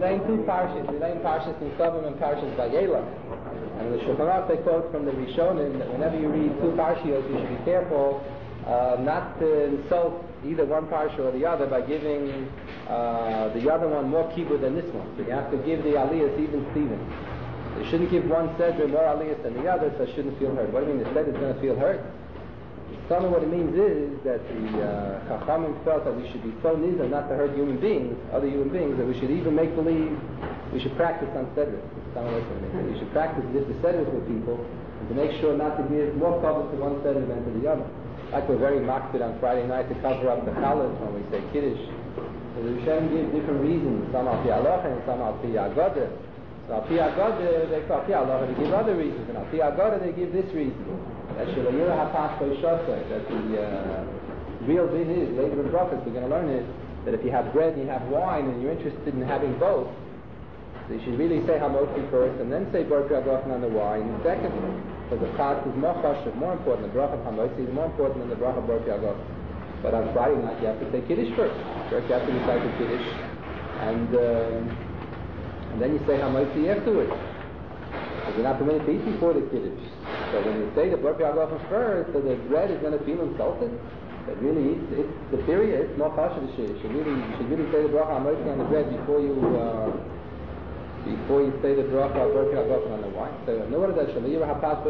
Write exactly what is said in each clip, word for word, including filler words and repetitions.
learn two parshas. We learn parshas in Tovim and parshas Vayela. And the Shulchan Aruch, they quote from the Rishonim that whenever you read two parshiyos, you should be careful uh, not to insult either one parsha or the other by giving uh, the other one more kibud than this one. So you have to give the aliyahs even Stephen. You shouldn't give one sedra more aliyahs than the other, so it shouldn't feel hurt. What do you mean the sedra is going to feel hurt? Some of what it means is that the uh, Chachamim felt that we should be so nizar not to hurt human beings, other human beings, that we should even make believe we should practice on sedra. You should practice this the sedras with people and to make sure not to give more cover to one sedra than to the other. Like we're very makbid on Friday night to cover up the chalas when we say Kiddush. So the Rishonim give different reasons. Some al pi halacha and some al pi agoda. So al pi agoda they al pi halacha they give other reasons, and al pi agoda they give this reason. That Shilayira Hapash Koishosai, that the uh, real din is, later in Brachos we're going to learn it, that if you have bread and you have wine and you're interested in having both, so you should really say Hamotzi first and then say Baruch HaBrochen on the wine second. Because the Prat is more chashuv, more important. The Bracha Hamotzi is more important than the Bracha Baruch HaBrochen. But on Friday night you have to say Kiddush first. First you have to recite the Kiddush, and um, and then you say Hamotzi afterwards. Because you're not permitted to eat before the Kiddush. So when you say the Baruch HaBrochen first, so the bread is going to feel insulted. But really, it's, it's superior. It's more chashuv. You should really, you should really say the Bracha Hamotzi on the bread before you. Uh, Before you say the bracha, Baruch HaBrochen on the wine. So, no one of that. So,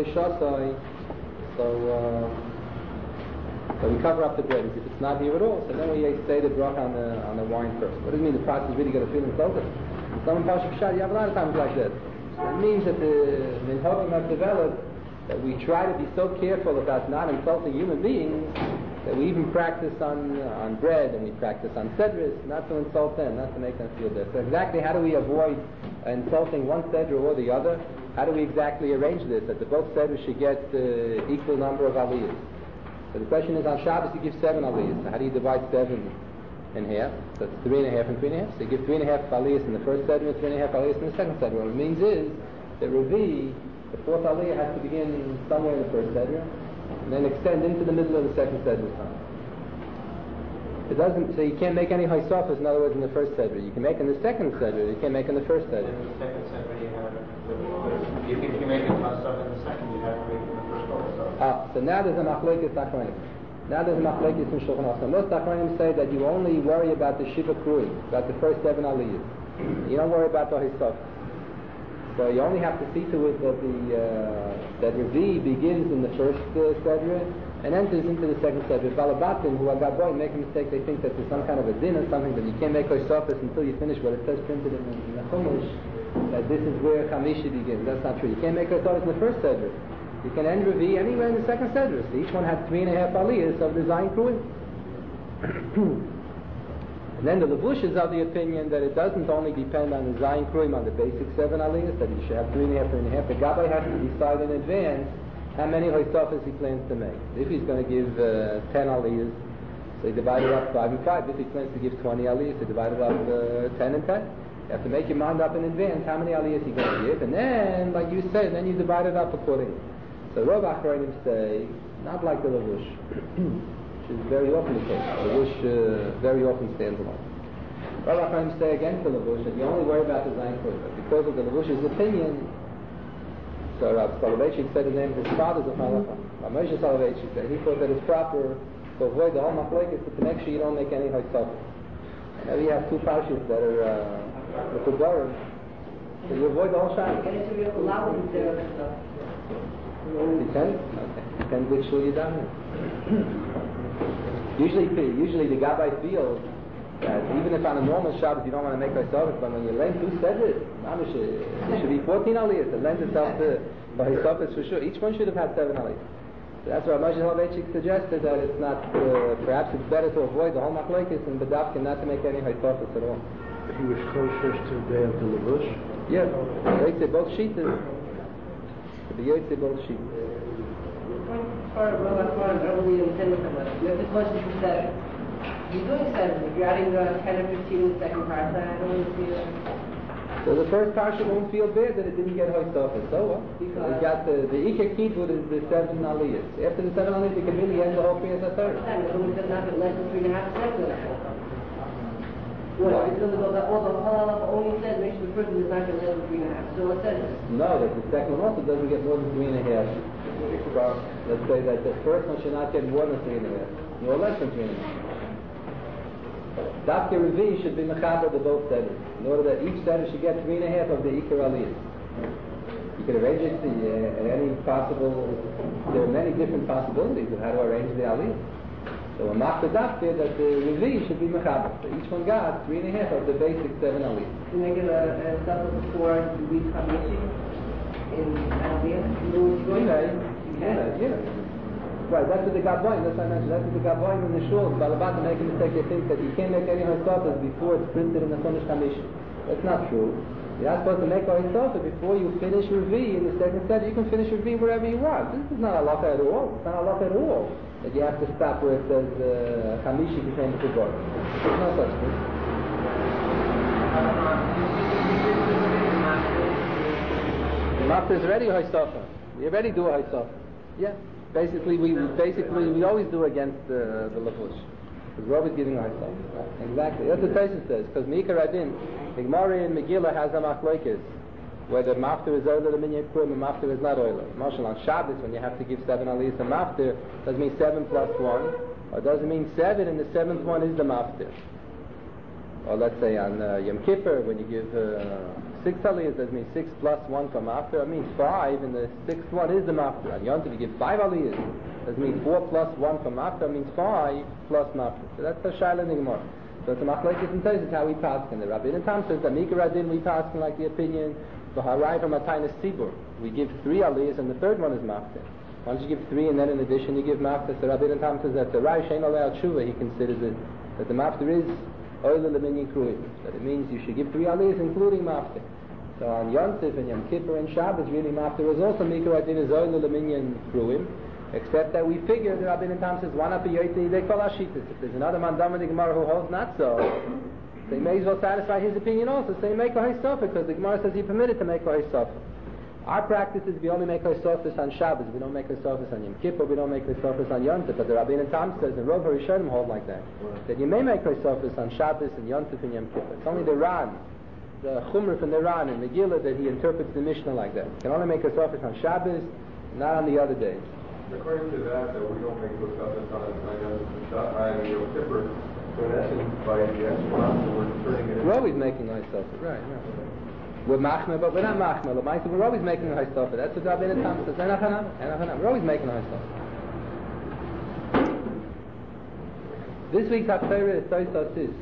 so, uh, so we cover up the bread if it's not here at all. So then we say the bracha on the on the wine first. What does it mean? The pot is really going to feel insulted. Some Pasuk Shad, you have a lot of times like that. So it means that the Minhagim have developed that we try to be so careful about not insulting human beings that we even practice on uh, on bread and we practice on sedras, not to insult them, not to make them feel bad. So exactly how do we avoid insulting one sedra or the other? How do we exactly arrange this that the both sedras should get uh, equal number of aliyahs? So the question is, on Shabbos you give seven aliyahs. So how do you divide seven in half? So it's three and a half and three and a half. So you give three and a half aliyahs in the first sedra and three and a half aliyahs in the second sedra. What it means is that Revi, the fourth aliyah, has to begin somewhere in the first sedra and then extend into the middle of the second sedra. It doesn't, so you can't make any haisafas, in other words, in the first sedra. You can make in the second sedra, you can't make in the first sedra. In the second sedra you have, if you can make a haisaf in the second, you have to make it in the first also. Ah, so now there's a machlokes achronim. Now there's a machlokes in Shulchan Aruch. Most achronim say that you only worry about the shiva kruim, about the first seven aliyahs. You don't worry about the haisafas. So you only have to see to it that the uh, that Revi begins in the first uh, sedra and enters into the second sedra. Balabatim, who are gaboy, make a mistake. They think that there's some kind of a din or something that you can't make haisafas until you finish what it says printed in the, in the Chumash, that this is where Chamishi begins. That's not true. You can't make haisafas in the first sedra. You can end Revi anywhere in the second sedra. So each one has three and a half aliyahs of the Zayin Kruim. And then the Levush is of the opinion that it doesn't only depend on the Zayin Kruim, on the basic seven aliyahs, that you should have three and a half, three and a half. The Gabbai has to decide in advance how many haisafas he plans to make. If he's going to give uh, ten aliyahs, so he divide it up five and five. If he plans to give twenty aliyahs, he divide it up uh, ten and ten. You have to make your mind up in advance how many aliyahs he's going to give, and then, like you said, then you divide it up accordingly. So Rav Achronim say, not like the Levush, which is very often the case. The Levush uh, very often stands alone. Rav Achronim say against the Levush that you only worry about the Zayin Kruim, but because of the Levush's opinion, so Rav Soloveitchik said the name of his father's of Halacha. Rav Moshe Soloveitchik said he thought that it's proper to avoid the whole machlokes, but to make sure you don't make any haisafas. Now we have two parshas that are uh, with the Gorim, so you avoid the whole Shabbos. Depends. Okay. Depends which shul you're down in. Usually, usually the Gabbai feels that even if on a normal Shabbos you don't want to make haisafas, but when you lend two sedras, it should be fourteen aliyahs. It lends itself to haisafas for sure. Each one should have had seven aliyahs. So that's why Moshe Soloveitchik suggested that it's not. Uh, perhaps it's better to avoid the whole machlokes and bedavkin not to make any haisafas at all. He was kosher to the day of the Levush. Yeah, they say both sheetas. The Yotze both sheep. Part of Rabbi Kwan, I don't really intend with them. You have the question for seven. You're doing seven. If you're adding the ten or fifteen in the second parsha, I don't really see that. So the first parsha won't feel bad that it didn't get haisafas. So what? Because we got the the Ikar Kibud is the seven aliyahs. After the seven aliyahs, you can really end the whole Kriyas HaTorah. It only doesn't have it less than three and a half seconds. What, Why? because of the, all the halal only says make sure the person is not going to less than three and a half. So it says No, that the second one also doesn't get more than three and a half. Well, let's say that the first one should not get more than three and a half, nor less than three and a half. Dafke Revi should be mechaber to both setters, in order that each setter should get three and a half of the Iker Aliyah. You can arrange it to uh, any possible, there are many different possibilities of how to arrange the Aliyah. So a machta dafke that the Revi should be mechaber. So each one got three and a half of the basic seven Aliyah. to make it a, a stuff before the week Hamishi in Aliyah. You know what you're Yeah, going yeah, yeah. Right, that's what the Gabbaim, that's what I mentioned, that's what the Gabbaim in the shul, Balabat make a mistake, they think that you can't make any Hosafas before it's printed in the Chumash Hamishi. That's not true. You're not supposed to make a Hosafa before you finish Revi in the second set. You can finish Revi wherever you want. This is not halacha at all. It's not halacha at all that you have to stop where it says uh, Hamishi became the Kubor. There's no such thing. The Mafta is already a Hosafa. We already do a Hosafa. Yeah. Basically, we basically we always do against uh, the lavush, because we're always giving ourselves. Right? Exactly. That's what Tyson says. Because Mika Radin, the Gemara in Megillah has a machlokes, whether mafter is oiler the minyan krum and mafter is not oiler. Marshal on Shabbos, when you have to give seven aliyahs a mafter, does it mean seven plus one, or does it mean seven and the seventh one is the mafter? Or let's say on uh, Yom Kippur, when you give uh, six aliyahs, does it mean six plus one for mafter? It means five, and the sixth one is the mafter. On Yom Tov, you give five aliyahs, does it mean four plus one for mafter? It means five plus mafter. So that's a shaila in the Gemara. So it's a machlokes and Tosfos how we pass in the Rabbi. And Tam says that Mika Radin we pass in like the opinion the Harai from Matainas Tzibur. We give three aliyahs, and the third one is mafter. Once you give three, and then in addition you give mafter. So Rabbi Tam says that the Rai Shein Alei Tshuva, he considers it that the mafter is oiler the minyan kruim. That it means you should give three aliyahs, including mafter. So on Yom Tov and Yom Kippur and Shabbos, really mafter is also Mika Radin is oiler the minyan kruim. Except that we figure the Rabbi Tam says one up a yoyte they call ashitas. If there's another mandam in the Gemara who holds not so, they may as well satisfy his opinion also. Say make a haysofa, because the Gemara says you're permitted to make a haysofa. Our practice is we only make haysofas on Shabbos. We don't make haysofas on Yom Kippur. We don't make haysofas on Yom Tov. But the Rabbi Tam says, and Rov HaRishonim hold like that, that you may make haysofas on Shabbos and Yom Tov and Yom Kippur. It's only the Ran, the Chumrah from the Ran in Megillah that he interprets the Mishnah like that. You can only make haysofas on Shabbos, not on the other days. According to that, that we don't make those covenants on on Yom Kippur. So in essence, by the extra we're turning it. We're always making haysofas, right? Yeah. We're machmer, but we're not machmer. We're always making a haysofas. That's what Rabbi Tam says. We're always making a haysofas. This week's haftarah is Tosfos is.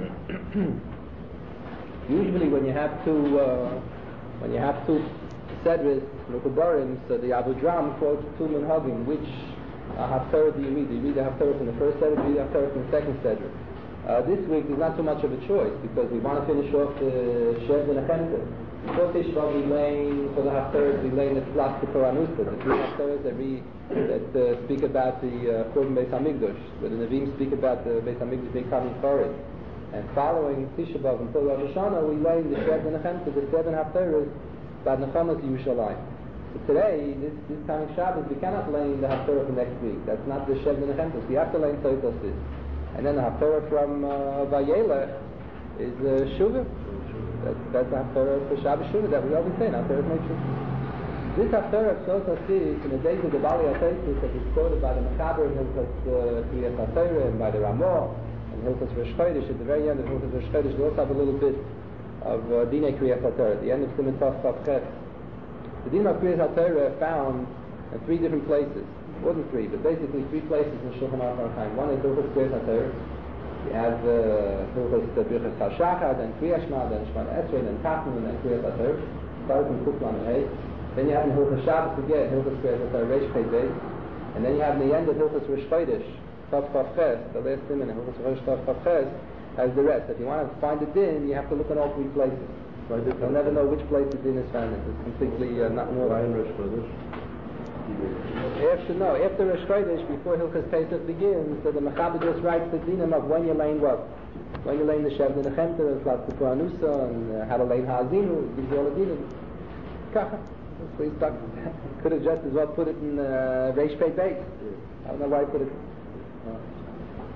Usually, when you have two, uh, when you have two sedres, Mekubarim, so the Abu Dram quotes two minhagim. Which uh, haftarah do you read? Do you read the haftarah from the first sedre, or do you read the haftarah from the second sedre? Uh, this week there's not so much of a choice, because we want to finish off the Shed and Achemta. Before Tishba we lay for the haftarahs, we lay the Tlach to Koranusta, the three haftarahs that, we, that uh, speak about the Korban Beis Hamikdash, where the Nevi'im speak about the Beis Hamikdash becoming Chorei. And following Tisha B'Av until Rosh Hashanah, we lay the Shed and Achemta, the seven haftarahs, Bad Nechamas Yerushalayim. So today, this, this coming Shabbos, we cannot lay in the haftarah for next week. That's not the Shed and Achemta. So you have to lay in Tosfos is. And then the haftarah from uh, Vayelech is uh, Shuvah. That's, that's the haftarah for Shabbos Shuvah that we always say, haftarah is Shuvah. This haftarah of Tosfos is in the days of the Bali HaTosfos that is quoted by the Mechaber in Hilchos Kriyas HaTorah and by the Ramah and Hilchos Rosh Chodesh. At the very end of Hilchos Rosh Chodesh, we also have a little bit of uh, Dinei Kriyas HaTorah, the end of Siman Tov Tav Ches. The Dinei Kriyas HaTorah found in three different places. More than three, but basically three places in Shulchan Aruch HaChaim. One is Hilchos Kriyas HaTorah. You have Hilchos Birchas HaShachar, then Kriyas Shema, then Shemona Esrei, then Tachanun, then Kriyas HaTorah. Started from Kuflan Hey. Then you have in Hilchos Shabbos again, Hilchos Kriyas HaTorah, Reish Pei Beis. And then you have in the end of Hilchos Rosh Chodesh, Tav Tav Ches, the last siman in Hilchos Rosh Tav Tav Ches, as the rest. If you want to find the din, you have to look at all three places. You'll never know which place the din is found in. It's completely uh, not more. Why in Rosh Chodesh? After no, after Rosh Chodesh, before Hilchos Pesach begins, so the Mechaber just writes the dinim of when you're laying what, when you're laying the Shed and the Chemta, the Tlach to Koranusa, and uh, how to lay Ha'azinu. It gives you all the dinim. Kacha. So he's stuck. Could have just as well put it in uh, Reish Pei Beis. I don't know why he put it. Uh,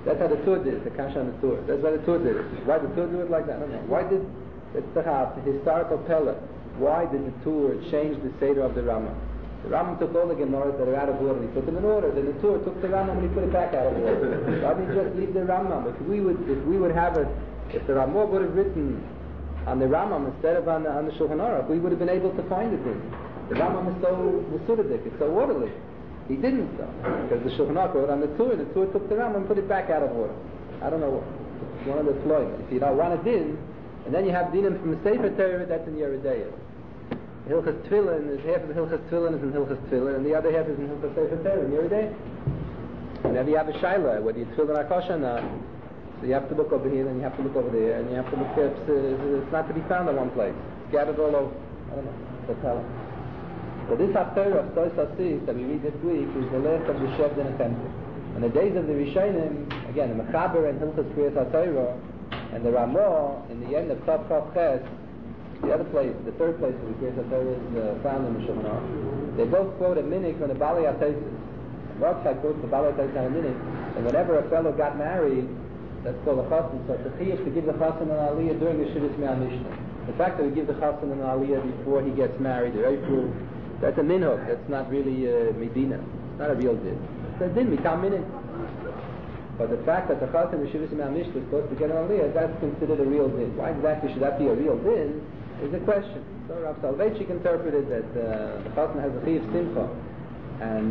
That's how the Tur did it, the Kasha on the Tur. That's why the Tur did it. Why did the Tur do it like that? I don't know. Why did, it's the historical pella. Why did the Tur change the Seder of the Rambam? The Rambam took all the Gemaras that are out of order, he put them in order. Then the Tur took the Rambam and he put it back out of order. Why didn't he just leave the Rambam? If we would, if we would have it, if the Ramah would have written on the Rambam instead of on the, on the Shulchan Aruch, we would have been able to find it in. The Rambam is so Mesudadik, it's so orderly. He didn't though, because the Shulchan Aruch wrote on the Tur, the Tur took the Rambam and put it back out of order. I don't know, it's one of the flaws. If you don't want a din, and then you have dinim from the Sefer Torah, that's in Yeridayah. Hilchas Tefillin is half of the Hilchas Tefillin is in Hilchas Tefillin, and the other half is in Hilchas Sefer Torah in Yeridayah. Whenever you have a shaila, whether you tefillin or kosher or not, so you have to look over here, and you have to look over there, and you have to look at, uh, it's not to be found in one place. It's scattered all over. I don't know, the tell. So this Haftarah of Tos Asis that we read this week is the last of the Shevd and the Temple. In the days of the Rishonim, again, the Mechaber and Hilchas Kriyas HaTorah, and the Ramah, in the end of Tav Chav Ches, the other place, the third place where the Kriyas HaTorah is uh, found in the Shulchan Aruch, they both quote a minig from the Balei HaTosis. Rothschild quotes the Balei HaTosis on a minig, and whenever a fellow got married, that's called a chassan, so it's a chiyuv to give the chassan an aliyah during the Shivas Me'al Mishnah. The fact that we give the chassan an aliyah before he gets married, the Eifru, that's a minhag, that's not really uh, medina. It's not a real din. It's a din, mikam minig. But the fact that the chassan in the Shivas Me'al Mishnah is supposed to get an aliyah, that's considered a real din. Why exactly should that be a real din, is a question. So Rav Soloveitchik interpreted that uh, the chassan has a chiyuv simcha, and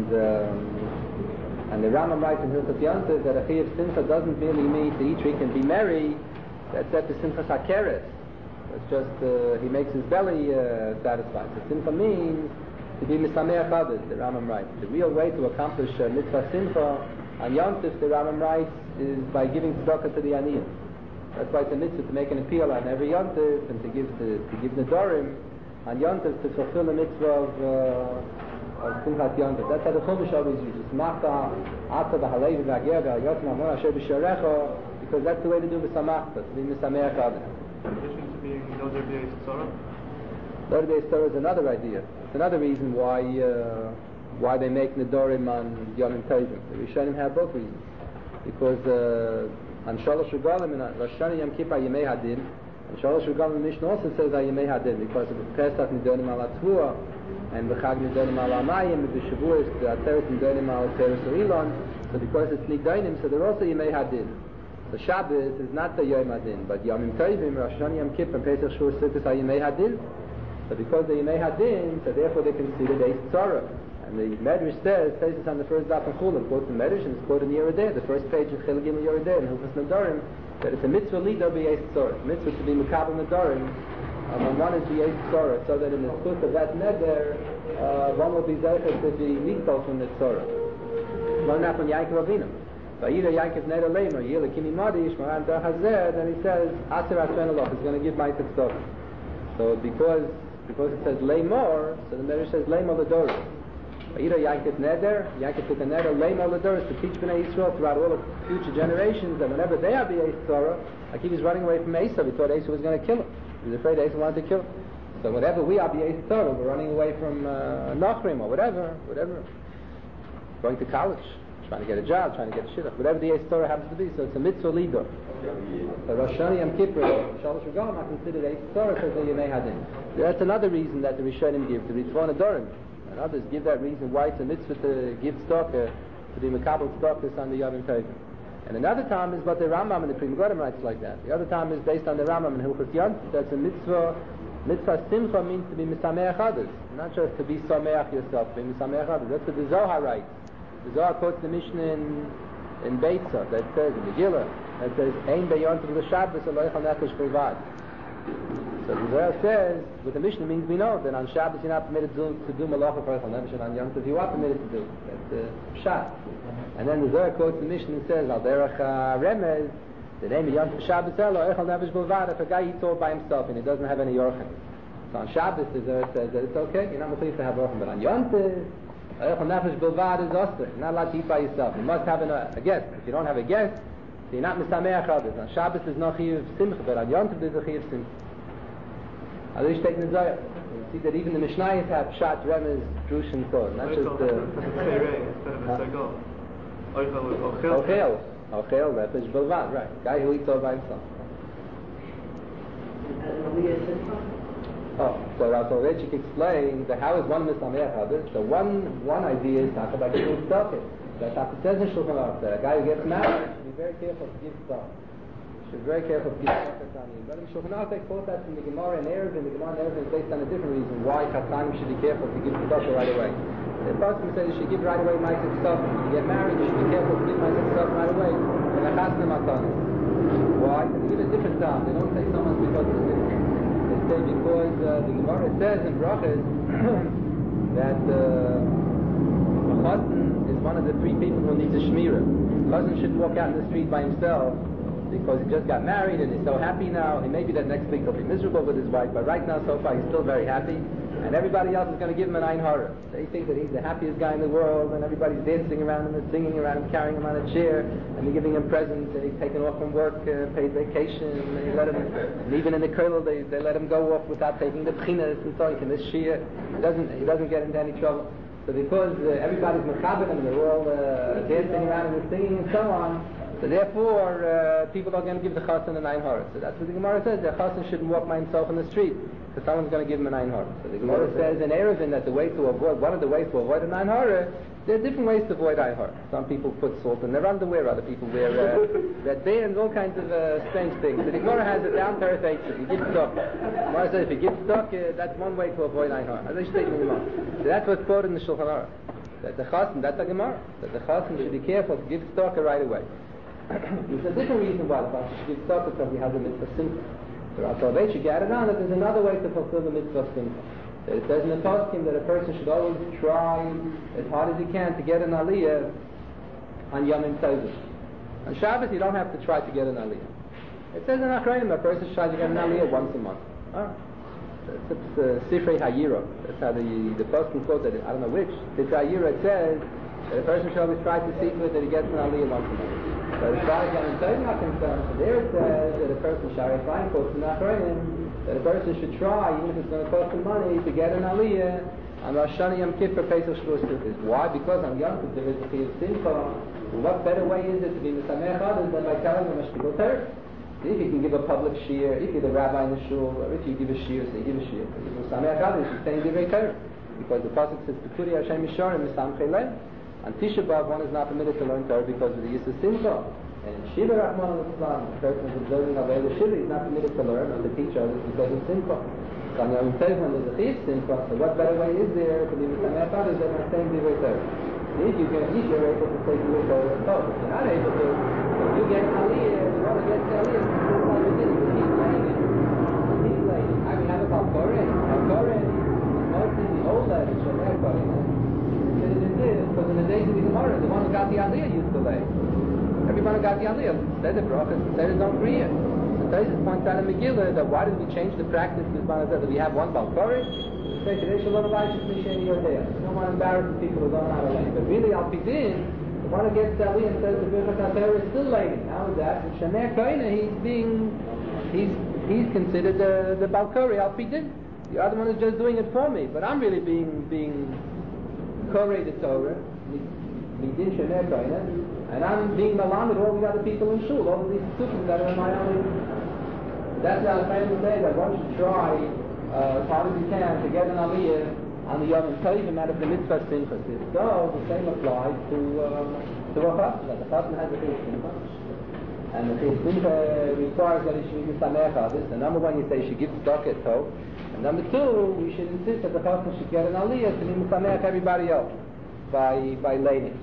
um, and the Rambam writes in Hilchos Yontif that a chiyuv simcha doesn't merely mean to each week and be merry. That's at the simchas hakeres. It's just uh, he makes his belly uh, satisfied. So simcha means to be misameach others. The Rambam writes the real way to accomplish uh, mitzvah simcha on Yontif, the Rambam writes, is by giving tzedakah to the aniyim. That's why it's a mitzvah to make an appeal on every Yontif and to give to, to give nedarim on Yontif to fulfill the mitzvah of. Uh, of Simchat Yontif. That's how the Chumash always uses. Machta, Ata, V'Halevi, V'Ager, V'Ayot, Ma'amor, Asher, B'Sharecha, because that's the way to do V'Samachta, to be Misameach Adam. In addition to being Noder B'Yis Tzorah? Noder B'Yis Tzorah is another idea. It's another reason why uh, why they make Nedorim on Yomim Tovim. The Rishonim have both reasons. Because uh, on Shalosh Regalim, in Rosh Hashanah Yom Kippur, Yemei Hadin, and Shalosh Regalim Mishnah also says Yemei Hadin, because of the Pesach Nedorim al Atzvua, and the Chag Nidonim al Amayim, and the Shavuos, the Ateret Nidonim al Teres Elon. So because it's Nidonim, so they're also Yemei Hadin. So Shabbos is not the Yom Hadin, but Yomim Tovim, Rosh Hashanah Yom Kippur, Pesach Shavuos Sukkot are Yemei Hadin. So because they're Yemei Hadin, so therefore they consider Eis Tzorah. And the Medrash says, says this on the first daf of Chulah, quotes the Medrash, and it's quoted in Yerideh, the first page of Chil Gimel Yerideh, and Hilchos Nedarim, that it's a mitzvah lido be Eis Tzorah. It's a mitzvah to be Mekabel Nedarim. Um, and one is the Eis Tzorah, so that in the split of that neder, uh, one will be Zeicher to be Nikol from the Tzorah. One not from Yaakov Avinu. But either Yaakov Neder Leimer, Yila Kimi Madi, Shmaran Dar Hazer, then he says, Aser Atren Aloch, he's going to give my Tzorah. So because because it says Leimor, so the Medrash says Leimor L'Doros. But either Yaakov Neder, Yaakov took a Neder, Leimor L'Doros, to teach Bnei Yisrael throughout all the future generations, and whenever they are the Eis Tzorah, like he was running away from Esau, he thought Esau was going to kill him. He was afraid Esau wanted to kill him. So whenever we are the Eis Tzorah, we're running away from uh, Nachrim or whatever, whatever, going to college, trying to get a job, trying to get a shidduch, whatever the Eis Tzorah happens to be. So it's a mitzvah lido. So Rosh Hashanah Yom Kippur, Shalosh Regalim are considered Eis Tzorah because they're Yemei Hadin. That's another reason that the Rishonim give, the Ritzvon Adorim, and others give that reason why it's a mitzvah to give tzedakah, to be Mekabel tzedakah on the Yom Tovim. And another time is what the Rambam and the Pri Megadim writes like that. The other time is based on the Rambam and Hilchos Yontif. That's a mitzvah. Mitzvah Simcha means to be Misameach others, not just to be Sameach yourself, to be Misameach others. That's what the Zohar writes. The Zohar quotes the Mishnah in, in Beitzah that says, in Megillah, that says, Ein beyontiv l'Shabbos aloichal nefesh bilvad. So the Zohar says, what the Mishnah means we know, that on Shabbos you're not permitted to, to do malacha for aloichal nefesh, and on Yom Tov you are permitted to do. That's uh, Pshat. And then the Zohar quotes the Mishnah and says, Al derech remez, the name of Yom Tov Shabbos elo, aloichal nefesh bilvad, if a guy eats all by himself and he doesn't have any yorchim. So on Shabbos the Zohar says that it's okay, you're not mechuyev to have yorchim, but on Yom Tov, aloichal nefesh bilvad is osur. You're not allowed to eat by yourself. You must have an, uh, a guest. If you don't have a guest, so you're not misameach others. On Shabbos there's no chiyuv simcha, but on Yom Tov there's a chiyuv simcha. I wish taking the Zohar. You see that even the Mishnayos have Pshat, Remez, Drush, and Tov. Not just the... instead of a Sagol. Ochel. Ochel. Ochel nefesh bilvad, right? Guy who eats all by himself. Oh, so Rav Soloveitchik explained that how is one misameach others? So one one idea is talk about giving stuff. That's how it says in Shulchan Aruch that a guy who gets married should be very careful to give stuff. Should be very careful to give stuff on him. But in Shulchan Aruch they quote that from the Gemara and Eruvin. The Gemara and Eruvin is based on a different reason why Chassanim should be careful to give stuff right away. The Pasuk says you should give right away ma'aseh stuff. If you get married, you should be careful to give ma'aseh stuff right away. And a chasna matanis. Why? Because they give a different time. They don't say so much because of the They say because uh, the Gemara says in Brachas that uh, a chassan is one of the three people who needs a shmirah. A chassan shouldn't walk out in the street by himself because he just got married and he's so happy now. And maybe that next week he'll be miserable with his wife, but right now so far he's still very happy. And everybody else is going to give him an ein hara. They think that he's the happiest guy in the world, and everybody's dancing around him and singing around him, carrying him on a chair, and they're giving him presents, and he's taken off from work, uh, paid vacation, and they let him, and even in the kollel they, they let him go off without taking the b'chinas and so he can miss shir. He doesn't he doesn't get into any trouble. So because uh, everybody's mechaber him, they're all uh, dancing around him and singing and so on. So therefore, uh, people are going to give the chassan an ein hara. So that's what the Gemara says. The chassan shouldn't walk by himself in the street because someone's going to give him an ein hara. So the Gemara says in Eruvin that the way to avoid, one of the ways to avoid an ein hara, there are different ways to avoid ein hara. Some people put salt in their underwear, other people wear uh, red bands, all kinds of uh, strange things. So the Gemara has it down to earth. You give stock. The Gemara says if you give stock, uh, that's one way to avoid ein hara. As I stated in the Gemara. So that's what's quoted in the Shulchan Aruch. That the chassan, that's the Gemara. That the chassan should be careful to give stock right away. There's a different reason why the Pasuk should give tzedakah because he has a mitzvah simcha. So Rav Soloveitchik added on that there's another way to fulfill the mitzvah simcha. It says in the Pasuk that a person should always try as hard as he can to get an aliyah on Yom Tovim. On Shabbos you don't have to try to get an aliyah. It says in Achrayim a person should try to get an aliyah once a month. Oh. It's uh, Sifrei Hayira. That's how the the Pasuk quote that. I don't know which. Sifrei Hayira it says that a person should always try to see to it that he gets an aliyah once a month. But as far as Yom Tovim are concerned, so there it says that a person, Shari Fine quotes in Achrayim, that a person should try, even if it's going to cost him money, to get an aliyah on Rosh Hashanah Yom Kippur, Pesach, Shavuos, Sukkot. Why? Because on Yom Kippur there is a chiyuv simcha. What better way is it to be misameach others than by telling them a shtickle Torah? If you can give a public shir, if you're the rabbi in the shul, or if you give a shir, say give a shir. If you're misameach others, you're saying divrei Torah. Because the Pasuk says, Pekuri Hashem Yisharim Misamchei Lev. On Tisha B'Av, one is not permitted to learn Torah because of the Yisur Simcha. And in Shiva Rahman al-Islam, the person is observing Aveda Shiva, he's not permitted to learn or to teach others because of Simcha. So on Yom Tovim, there's a Chiyuv Simcha, so what better way is there to be Misameach others than by saying Divrei Torah? If you can, if you're able to say Divrei Torah, so if you're not able to, if you get Aliyah, you want to get the Aliyah, it's like we did, we keep playing it. We keep playing it. I mean, have a Balkoren. Balkoren is mostly the old letter, Shomer Koren. Considered in this, because in the days of the Gemara, the one who got the Aliyah used to lay. Everybody got the Aliyah. Said the brachas, said it don't create. The Taisus points out in Megillah that why did we change the practice that we have one Balkoren? We say today Shalom Abayis Misheni Yodea. We don't want to embarrass the people who don't know how to lay. But really, Al Pidin, the one who gets the Aliyah and says the Birkat HaTorah is still laying. How is that? In Shomer Kohen, he's being, he's he's considered the the Balkori Al Pidin. The other one is just doing it for me, but I'm really being being Korei the Torah, Midin Shomer Kohen. And I'm being malam with all the other people in shul, all of these students that are in my own. That's how I'm trying to say that one should try uh, as hard as you can to get an aliyah on the Yom Tovim out of the mitzvah simchas. If so, the same applies to uh, to a chassan. The chassan has a chiyuv simcha, and the chiyuv simcha requires that he should be misameach others. And number one, you say you should give tzedakah tov, and number two, we should insist that the chassan should get an aliyah to be misameach everybody else by by laying.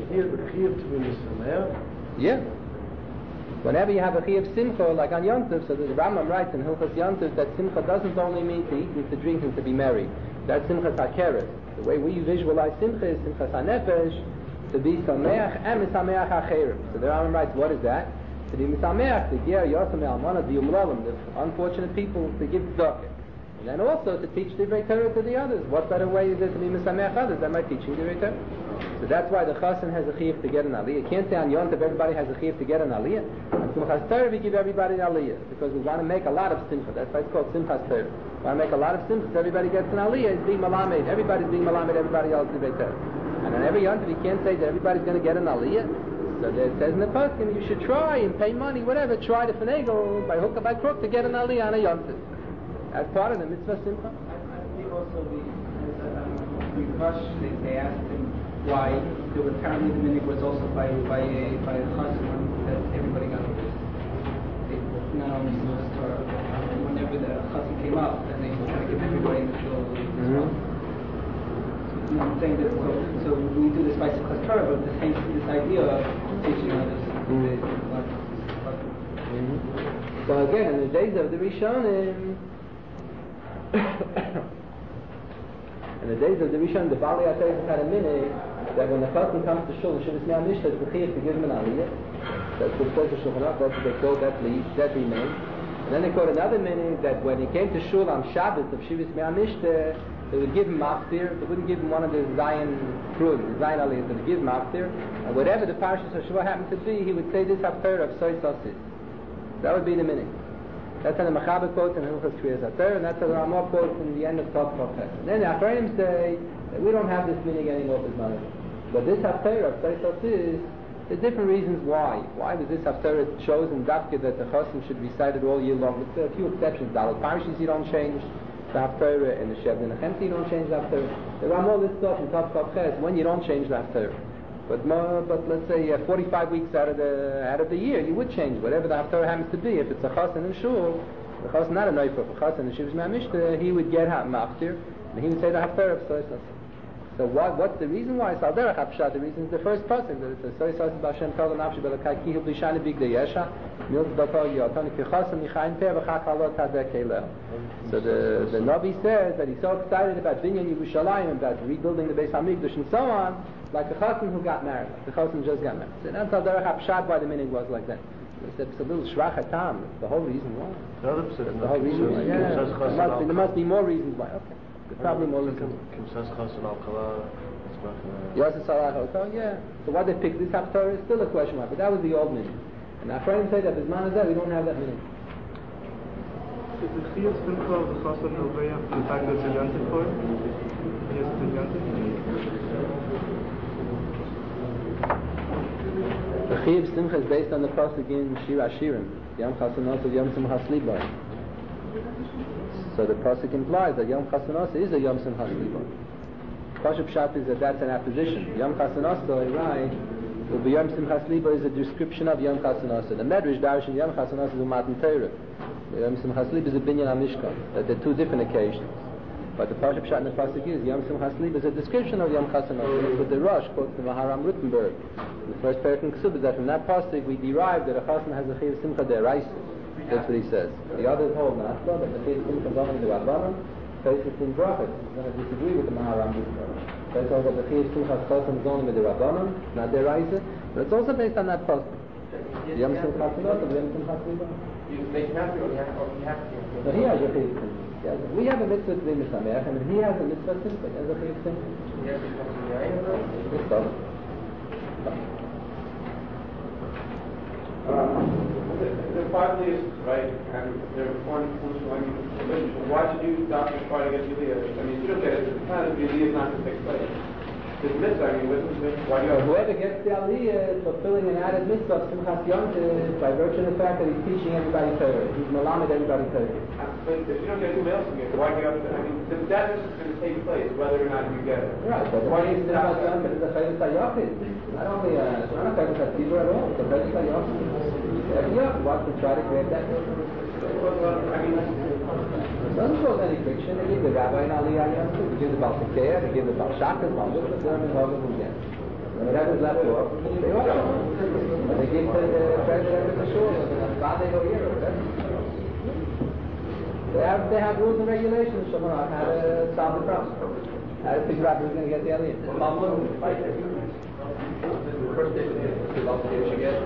Yeah. Whenever you have a chiyuv simcha, like on Yom Tov, so the Rambam writes in Hilchos Yom Tov that simcha doesn't only mean to eat and to drink and to be merry. That's simchas hakeres. The way we visualize simcha is simchas hanefesh, to be sameach and misameach hacherim. So the Rambam writes, what is that? To be misameach, to ger yosam almana, the umlalim, the unfortunate people, to give tzedakah. And then also to teach Divrei Torah to the others. What better way is there to be misameach others than by teaching Divrei Torah? So that's why the chassan has a chiyuv to get an aliyah. You can't say on Yom Tov everybody has a chiyuv to get an aliyah. On Simchas Torah we give everybody an aliyah because we want to make a lot of simcha. That's why it's called Simchas Torah. We want to make a lot of simcha so everybody gets an aliyah. It's being malamed. Everybody's being malamed. Everybody else Divrei Torah. And on every Yom Tov you can't say that everybody's going to get an aliyah. So there it says in the Pasuk, you should try and pay money, whatever, try to finagle by hook or by crook to get an aliyah on a Yom Tov. That's part of the mitzvah simcha. I, I think also the the Rush, they, they asked him why there was apparently the minhag was also by by a by a chazan that everybody got over this. They not only supposed to whenever the chazan came up, then they try to give everybody in the shul as well. You know, I'm saying that so, so we do this by Simchas Torah, but this hence this idea of teaching others. Mm-hmm. So again, in the days of the Rishonim, in the days of the Rishonim, the Bali Atayim had a minute that when the person comes to shul, the Shivas Mea Mishta, it's the chiyuv to give him an aliyah. That's what says the Shulchan Aruch. That's what they quote. That leaves. That remains. And then they quote another minute that when he came to shul on Shabbos of Shivas Mea Mishta, they would give him maftir. They wouldn't give him one of the Zion prunes, the Zion aliyahs. They would give him maftir, and whatever the parashas of Shavuot happened to be, he would say this haftarah of soy sausage. That would be the minute. That's how the Mechaber quotes in Hilchos Kriyas HaTorah, and that's how the Ramah quotes in the end of Tov Tov Ches. Then the Achronim say that we don't have this minhag anymore for Zman. But this haftarah of soy sausage, there's different reasons why. Why was this haftarah chosen Dafka that the Chosim should be cited all year long? There are a few exceptions. Dalet parashas you don't change the haftarah, and the Shevin and the Chemti you don't change the haftarah. There are more this stuff in Tov Tov Ches when you don't change the haftarah. But more, but let's say uh, forty-five weeks out of the out of the year, you would change whatever the haftarah happens to be. If it's a chasen in shul, the chasen not a noifer, a chasen in Shivas Mea Mishta, he would get maftir, and he would say the haftarah of soy sausage. So what, what's the reason why? It's al derech hapshat. The reason is the first pasuk that it says soy sausage b'Hashem kol nafshi b'Elokai ki hu b'shani b'gdei yesha milk b'Torah yotani ki chasen michayin peh v'chak halot tadeh keleh. So the the Navi says that he's so excited about Binyan Yerushalayim, about rebuilding the Beis Hamikdash and so on, like a chassan who got married, like the chassan just got married. So that's how Derech Hapshat why the meaning was like that. They said it's a little shrach hatam. That's the whole reason why. That's the whole reason why. Yeah, there must, be, there must be more reasons why. Okay, there's probably more reasons. Yes, it's all yeah. So why they picked this haftarah is still a question mark. But that was the old meaning. And our friends say that Bisman is that we don't have that meaning. Is the chiyuv simcha of the chassan novei from the fact that it's a yantif for it? Yes, it's a yantif. The chiyuv simcha is based on the pasuk in Shir Hashirim, Yom Chasanos Yom Simchas Libo. So the pasuk implies that Yom Chasanos is a Yom Simchas Libo. Pashup Pshat is that that's an apposition. Yom Chasanos, right? Yom Simchas Libo is a description of Yom Chasanos. The Medrash Darshan Yom Chasanos is a Matan Torah. Yom Simchas Libo is a Binyan HaMishkan. That they're two different occasions. But the Pashup Pshat in the pasuk is Yom Simchas Libo is a description of Yom Chasanos. That's what the Rosh quotes the Maharam Rutenberg. The first parak in Ksub is that from that pasuk we derive that a chasan has a chiyuv simcha deraisa. That's what he says. The others hold not so, that the chiyuv simcha is only the Rabbanon. Faces in Brachas is going to disagree with the Maharam Rutenberg. They say that the chiyuv simcha chasan is only with the Rabbanon, not deraisa. But it's also based on that pasuk. Yom Simchas Libo, Yom Simchas Libo. You make nothing, you have to. So he has a chiyuv simcha. Yeah, we have a mitzvah to be misameach, and he has a mitzvah simcha. He has a chiyuv simcha. He has to come to the ayah. It's so. The five leaders, right, and they're foreign influence, I mean, why should you doctors try to get the Aliyah? I mean, you don't get it, it's not that the Aliyah is not to take place. There's mitzvah, I mean, with, with, why do you... Whoever gets the Aliyah is fulfilling an added mitzvah of Simchas Yom Tov by virtue of the fact that he's teaching everybody Torah. He's malamed everybody Torah. But if you don't get anybody else to get it, why do you have to, I mean, the that is going to take place, whether or not you get it. Right, but why is Simchas Yom Tov is a Chayvus HaYochid? Not only a, it's not a Chayvus HaTzibur at all, it's a Chayvus HaYochid. Every Yochid wants to try to create that mitzvah. I mean, it doesn't cause any friction. They give the rabbi an aliyah yom tov. They give the Baal Sekeh, they give the Baal Shakas, Baal Mukha, Durham, and Hogan again. And whatever's left over, they also. But they give the uh, president of the shul, or the Nasbadeh over here, or whatever. They have, they have rules and regulations, Shulchan Aruch, how to solve the problem. How to figure out who's going to get the aliyah. The first day of the day, the Baal Sekeh should get.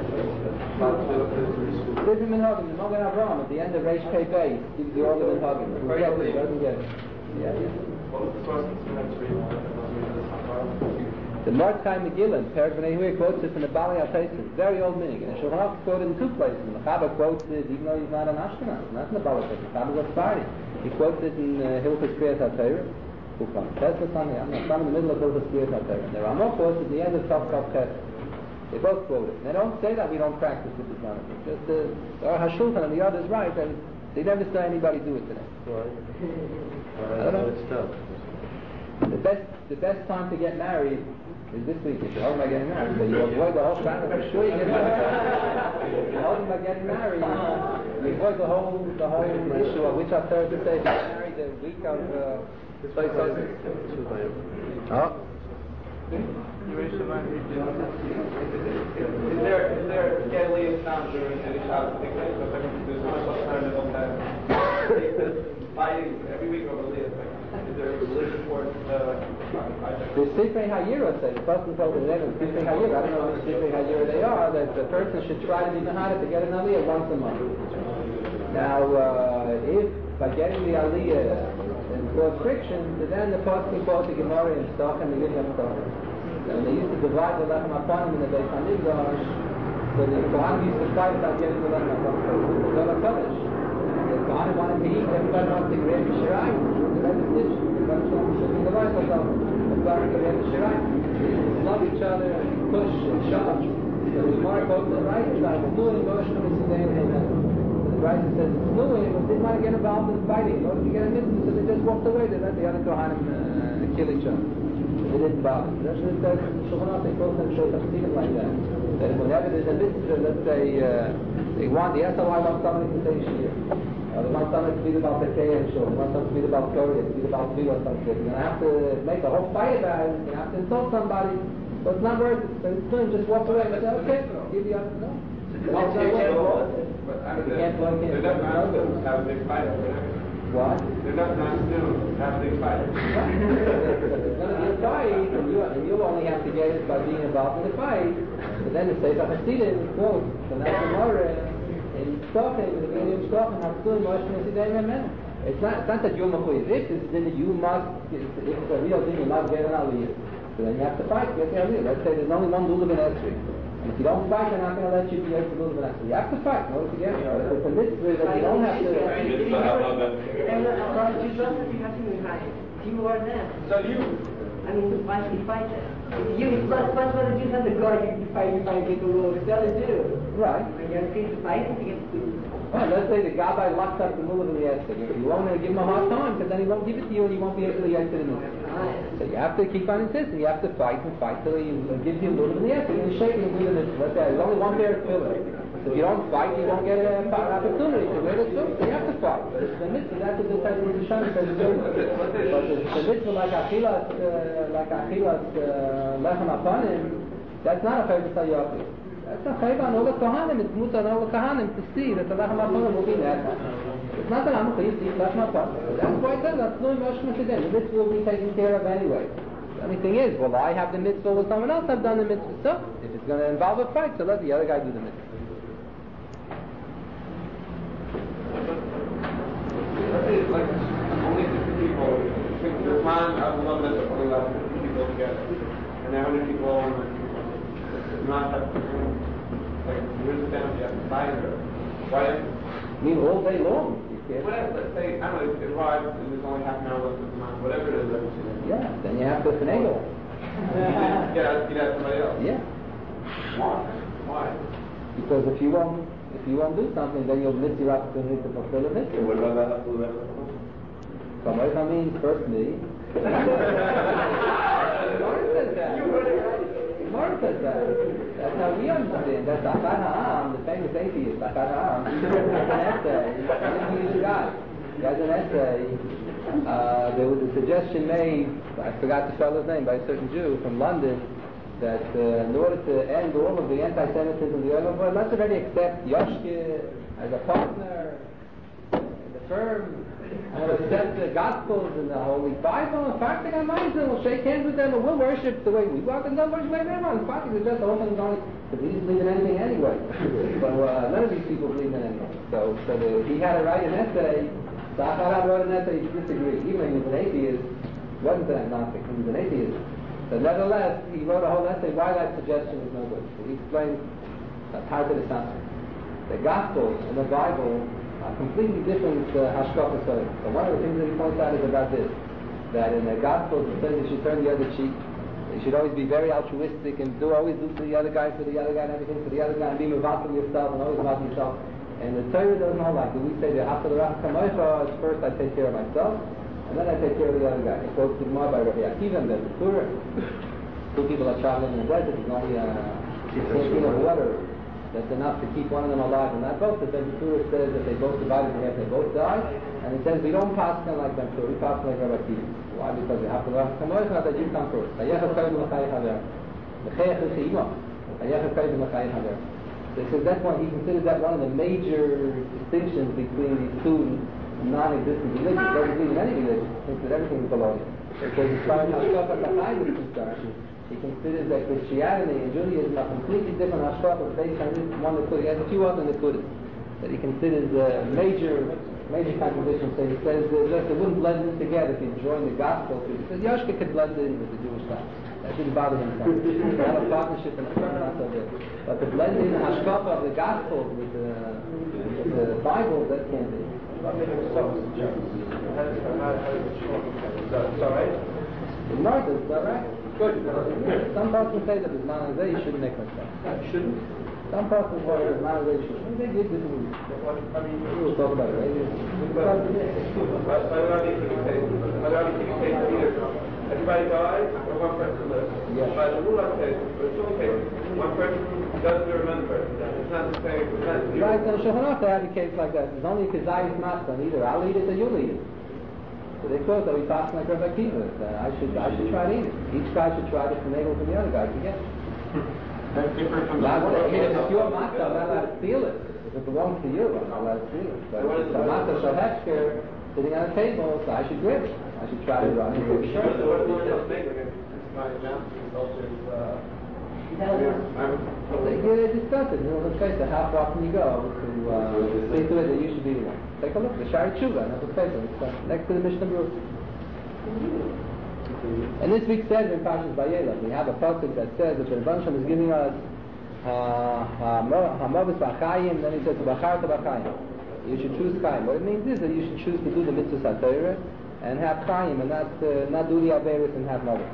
This is Minhagim, the Magen Avraham, at the end of Reish Pei Beis, gives the order of Minhagim. Who gets it, doesn't get it. Yeah, yeah. The Mordechai Megillah, Perek B'nai Yehuda, quotes it from the Bali HaTaisim, very old meaning. And the Shulchan Aruch quoted in two places. The Mechaber quotes it, even though he's not an Ashkenaz, not in the Bali HaTaisim. The Mechaber's a Sephardi. He quotes it in uh, Hilchos Kriyas HaTorah. Kufan Ches L'Sani, I'm in the middle of Hilchos Kriyas HaTorah. And the Ramah quotes it at the end of Tov Tov Ches. They both quote it. They don't say that we don't practice it with none of them. Just the uh, Hashulchan and the others right that they never saw anybody do it today. Why? I don't know. It's tough. The best the best time to get married is this week. If you're hoping about getting married, so you avoid the whole family. For sure you get married. If you're hoping about getting married, you avoid the whole the whole issue of which are Thursday to get married the week of uh, oh. Is there is there Galilean sound during any Shabbos picnic? Because I mean, there's so much alternative that fighting every week over Leah. Is there a religious support? The Sifrei Hayira says, the person told the name of Sifrei Hayira, I don't know which Sifrei Hayira they are, that the person should try to be Mehada to get an Aliyah once a month. Now, uh, if by getting the Aliyah and cause friction, then the person calls the Gemara and Stoch and the Yidam Stoch. And they used to divide the Lechem HaPanim in the Beit HaMikdash, so the Kohanim used to fight about getting the Lechem HaPanim. It was all a Kodesh. The Kohanim wanted to eat, everybody wanted to grab the Shirai, the repetition, everybody wanted to the life of them, everybody to grab the Shirai. They used to love each other, push and shove. So the Gemara quotes the right side, the Nuhin, Moshim, and Sudan, Amen. The right says, the Nuhin didn't want to get involved in fighting, in order to get a mitzvah, so they just walked away, they let the other Kohanim uh, kill each other. They didn't bother. That's what it says in Shulchan Aruch, they quote them, show them like that. That whenever there's a mitzvah, let's say, uh, they want, the S L I wants somebody to say Shir. Or they want somebody to be about the Kei and Shul. They want somebody to be about Torah, to be about Tefillah or something. You're going to have to make a whole fight about it. You have to insult somebody. So it's not worth it. So it's doing, just walk away and say, okay, give the other, no. It's not worth it. You can't blow, you can't blow. What? They're not not students, have big fights. If it's going to be a fight, and you, and you only have to get it by being involved in the fight, but then the Sefer Hasidim quotes the Gemara in Stochen, the beginning of Stochen, Hafsul, Moshe, Nesidei, Memenu. It's not, it's not that you're Mechuyev. If it's then you must, if it's a real thing, you must get an Aliyah. So then you have to fight to get the Aliyah. Let's say there's only one Lulav in Esri. If you don't fight, they're not going to let you be able to move the next. You have to fight in order to get it. But if it's a mitzvah that you don't have to. So you. I mean, why should you fight that? You, what's what the Jews have the guard? You fight, you fight, get the law. It's the other Jew. Right. And you're going to fight to get the. Well, let's say the Gabbai locks up the Lulav in the Esri. You won't give him a hard time because then he won't give it to you and you won't be able to get to the mitzvah. So you have to keep on insisting. You have to fight and fight till he gives you a little bit of the answer. You're shaking and do the mitzvah. Let's say there's only one pair of tefillin. So if you don't fight, you don't get an opportunity to wear the tefillin. So you have to fight. But if it's a mitzvah, that's what the type of Rishon says. But if it's a mitzvah like Achilas, uh, like Achilas uh, Lechem HaPanim, that's not a favorite Sayyachim. That's a favor on all the Kohanim. It's mutar on all the Kohanim to see that the Lechem HaPanim will be there. It's not that I'm going to eat Lechem HaPanim. That's why it says that's no emotion to them. The mitzvah will be taken care of anyway. The only thing is, will I have the mitzvah or someone else have done the mitzvah? So, if it's going to involve a fight, so let the other guy do the mitzvah. It's like only fifty people. There's man, I would love that there's only like fifty people together. And there are hundred people and like, not have to, like, where's the family? You have to fight or why? I mean, all day long. Whatever, let's say, I don't know, it arrives and there's only half an hour left of the month, whatever it is, let's say. Yeah, then you have to finagle. Get out, get out somebody else. Yeah. Why? Why? Because if you won't, if you won't do something, then you'll miss your opportunity to fulfill a mitzvah. What about that? What about So what I mean, first me. Gemara says that. Gemara says that. That's how we understand. That's Achad Ha'am, the famous atheist, Achad Ha'am. He has an essay. He's a guy. He has an essay. Uh, there was a suggestion made, I forgot the fellow's name, by a certain Jew from London, that uh, in order to end all of the anti-Semitism, the other world, let's already accept Yoshke as a partner in the firm. We'll accept the Gospels and the Holy Bible. In fact, they got minds and we'll shake hands with them and we'll worship the way we walk and they'll worship the way they want. In fact, it's just the whole thing's only because we didn't believe in anything anyway. So uh, none of these people believe in anything. So, so the, he had to write an essay. So I thought I wrote an essay to disagree. Even when he was an atheist, wasn't that nothing. He was an atheist. But nevertheless, he wrote a whole essay why that suggestion is no good. So he explained that's hard to understand. The Gospels and the Bible are completely different uh, hashkafa stories. So one of the things that he points out is about this, that in the Gospels it says you should turn the other cheek. You should always be very altruistic and do always do for the other guy, for the other guy, and everything for the other guy, and be about yourself and always about yourself. And the Torah doesn't hold like. Do we say the after the Rach Kamoicha, it's first I take care of myself, and then I take care of the other guy. It quotes the Gemara by Rabbi Akiva and the Torah. Two people are traveling in the desert. There's only a skin of water that's enough to keep one of them alive in that boat. But then the Torah says that they both divided in half, they both die. And it says we don't pass them like them, so we pass like Rabbi Akiva. Why? Because you have to learn that you come first. They says that's why he considers that one of the major distinctions between these two non-existent religions. He doesn't believe in any religion. He thinks that everything is below him. Because as far as Hashkafa B'chai is concerned, he considers that Christianity and Judaism are completely different Hashkafa based on this one that he has a few other Nekudas that he considers uh, major major contradictions. So he says uh, that they wouldn't blend in together if you join the gospel. He says Yoshka could blend in with the Jewish side. That didn't bother him so much. They have a partnership and it's not so good. But to blend in the Hashkafa of the gospel with the, with the Bible, that can't be. In Martha, is that right? Good. Some persons say that it's not you shouldn't make mistakes. Shouldn't? Some persons say that it's not you shouldn't. They did this movie. I mean, we'll talk about it later. Everybody dies, or one person lives. Yes. By the rule of case, but it's only case, one person doesn't remember. It's not the same. It's not the Right, so Shulchan Aruch advocates like that. There's only Kazayis Matzah, either I'll eat it or you'll eat it. So they quote that we pass like Rabbi Akiva. I should, I should try to eat it. Each guy should try to enable for the other guy to get it. That's different from the Not, I mean, if it's your matzah, I'm not allowed to steal it. If it belongs to you, I'm not allowed to steal it. But if it's a matzah shel hefker sitting on a table, so I should grab it. I should try to run it. Sure. They get discuss it. In the case of how far can you go to uh, see to it that you should be the one. Take a look. The Shari Tshuva, and the case it's uh, next to the Mishnah Berurah. And this week says in Parshas Vayelach, we have a pasuk that says that the Rebbe Shem is giving us Hamovis B'Chayim, then he says B'Char to B'Chayim. You should choose Chaim. What it means is that you should choose to do the mitzvahs HaTorah and have Chaim, and not uh, not do the Averis and have Movis.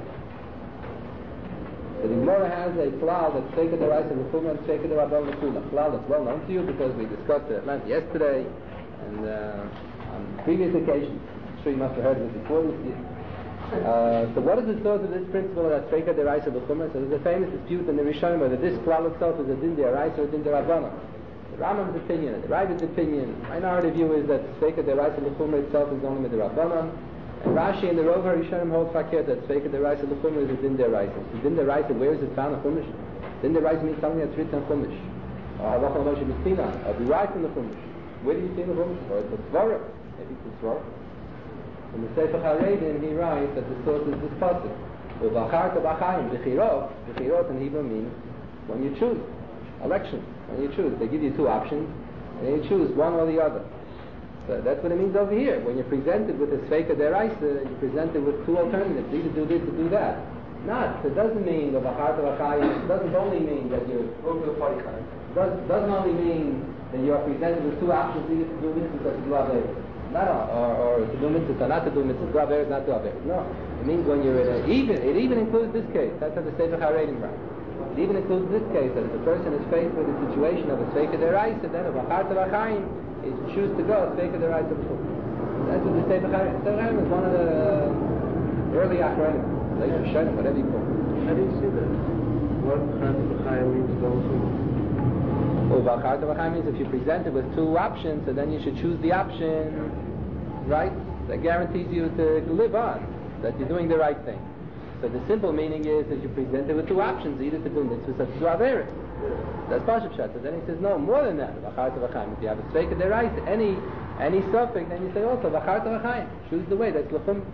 So the Gemara has a klal that's Tzeka D'Oraisa V'Chumra and Tzeka D'Rabban V'Kula. Klal that's well known to you because we discussed it at length yesterday and uh, on previous occasions. I'm sure you must have heard of it before this year. Uh, so what is the source of this principle that Tzeka D'Oraisa V'Chumra? So there's a famous dispute in the Rishonim whether this klal itself is a Din D'Oraisa or a Din D'Rabbanan. The Rambam's opinion, the Raiva's opinion, minority view is that Tzeka D'Oraisa L'Chumra itself is only with the Rabbanan, and Rashi and the Rov HaRishonim hold fakir that Tzeka D'Oraisa L'Chumra is a Din D'Oraisa. So Din D'Oraisa, where is it found in Chumash? Din D'Oraisa means something that's written in Chumash, or Halacha Moshe B'Sinai, or derived from the Chumash. Where do you see in the Chumash? Or it's a Svara, maybe it's a Svara. In the Sefer HaReidim he writes that the source is this pasuk. U'vachar t'bachayim, B'chirot, B'chirot in Hebrew means when you choose, election. When you choose, they give you two options, and you choose one or the other. So that's what it means over here. When you're presented with a Tzeka D'Oraisa, you're presented with two alternatives, either do this or do that. Not. It doesn't mean the Vachar T'Vachayim. It doesn't only mean that you're go to the party card. Does, doesn't only mean that you are presented with two options, either to do mitzvahs or to do averos. Not or, or to do mitzvahs or not to do mitzvahs, to do averos, not to averos. No. It means when you're in a, even, it even includes this case. That's how the Sefer HaReidim writes. It even includes this case, that if a person is faced with a situation of a Tzeka D'Oraisa, then of a Vachar T'Vachayim, is to choose to go Tzeka D'Oraisa b'Chum. That's what the Sefer HaReidim. Sefer HaReidim is one of the early Achronim, later Shonim, whatever you call it. How do you see that? What Vachar T'Vachayim means go to? Well, Vachar T'Vachayim means if you're presented with two options, so then you should choose the option, right, that guarantees you to live on, that you're doing the right thing. So the simple meaning is that you're presented with two options, either to do mitzvahs or to do averis. That's Pashup Pshat. So then he says, no, more than that. Vachar T'Vachayim. If you have a Tzeka D'Oraisa, any any suffix, then you say also Vachar T'Vachayim. Choose the way. That's L'chum.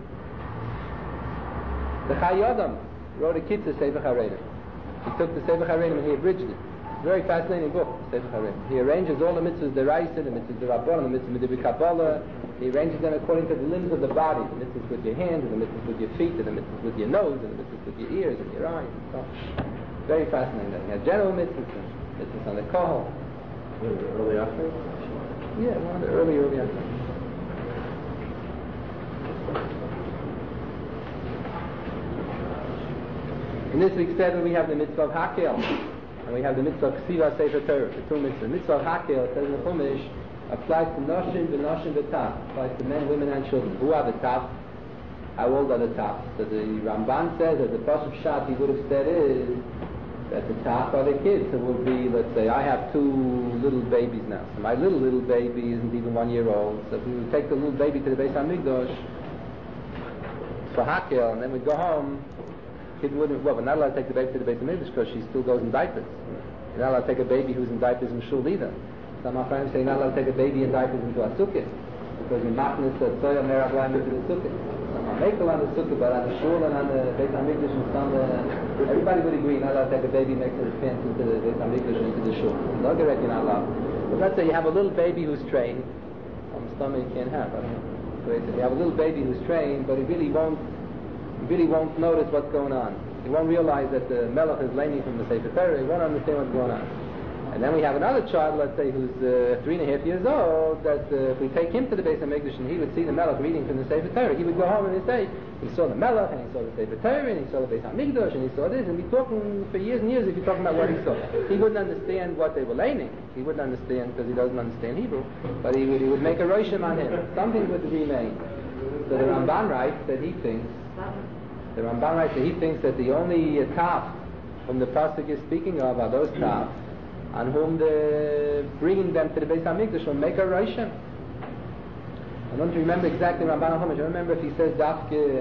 The Chai Yadam wrote a Kitzur Sefer HaReidim. He took the Sefer HaReidim and he abridged it. It's a very fascinating book, the Sefer HaReidim. He arranges all the mitzvahs D'Oraisa, the mitzvahs D'Rabbanan, the mitzvahs D'Dibur Kabbalah. He arranges them according to the limbs of the body, the mitzvahs with your hands, and the mitzvahs with your feet, and the mitzvahs with your nose, and the mitzvahs with your ears and your eyes, and so on. Very fascinating. He has general mitzvahs, and mitzvahs on the kohol. What is it, early Achronim? Yeah, one of the early, early Achronim. In this week's Seder we have the mitzvah of Hakel, and we have the mitzvah of Ksiva Sefer Torah, the two mitzvahs. The mitzvah of Hakel, it says in the Chumash, applies to Noshin, V'Noshin, V'Taf, applies to men, women, and children. Who are the Taf? How old are the Taf? So the Ramban says that the Pasuk Shat he would have said is that the Taf are the kids. It would be, let's say, I have two little babies now. So my little, little baby isn't even one year old. So if we would take the little baby to the Beis HaMikdash for Hakel, and then we'd go home, kid wouldn't, well, we're not allowed to take the baby to the Beis HaMikdash because she still goes in diapers. You're not allowed to take a baby who's in diapers in shul either. Some of my friends say you're not allowed to take a baby in diapers into a sukkah because you're machnis the tzoyah meraglayim into the sukkah. Some are makel on the sukkah, but on the shul and on the Beis HaMikdash and some, uh, everybody would agree you're not allowed to take a baby next to his pants into the Beis HaMikdash and into the shul. No direct you're not allowed. But let's say you have a little baby who's trained. On the stomach you can't have. I don't know. So you have a little baby who's trained, but he really won't He really won't notice what's going on. He won't realize that the melech is learning from the Sefer Torah. He won't understand what's going on. And then we have another child, let's say, who's uh, three and a half years old, that uh, if we take him to the Beis HaMikdash and he would see the melech reading from the Sefer Torah, he would go home and he'd say, he saw the melech, and he saw the Sefer Torah, and he saw the Beis HaMikdash, and he saw this, and he'd be talking for years and years if you're talking about what he saw. He wouldn't understand what they were learning. He wouldn't understand because he doesn't understand Hebrew, but he would, he would make a roshim on him. Something would remain. So the Ramban writes that he thinks The Ramban writes that he thinks that the only uh, taf whom the pasuk is speaking of are those taf on whom the bringing them to the Beis HaMikdash will make a roshim. I don't remember exactly Ramban al Chumash. I don't remember if he says dafke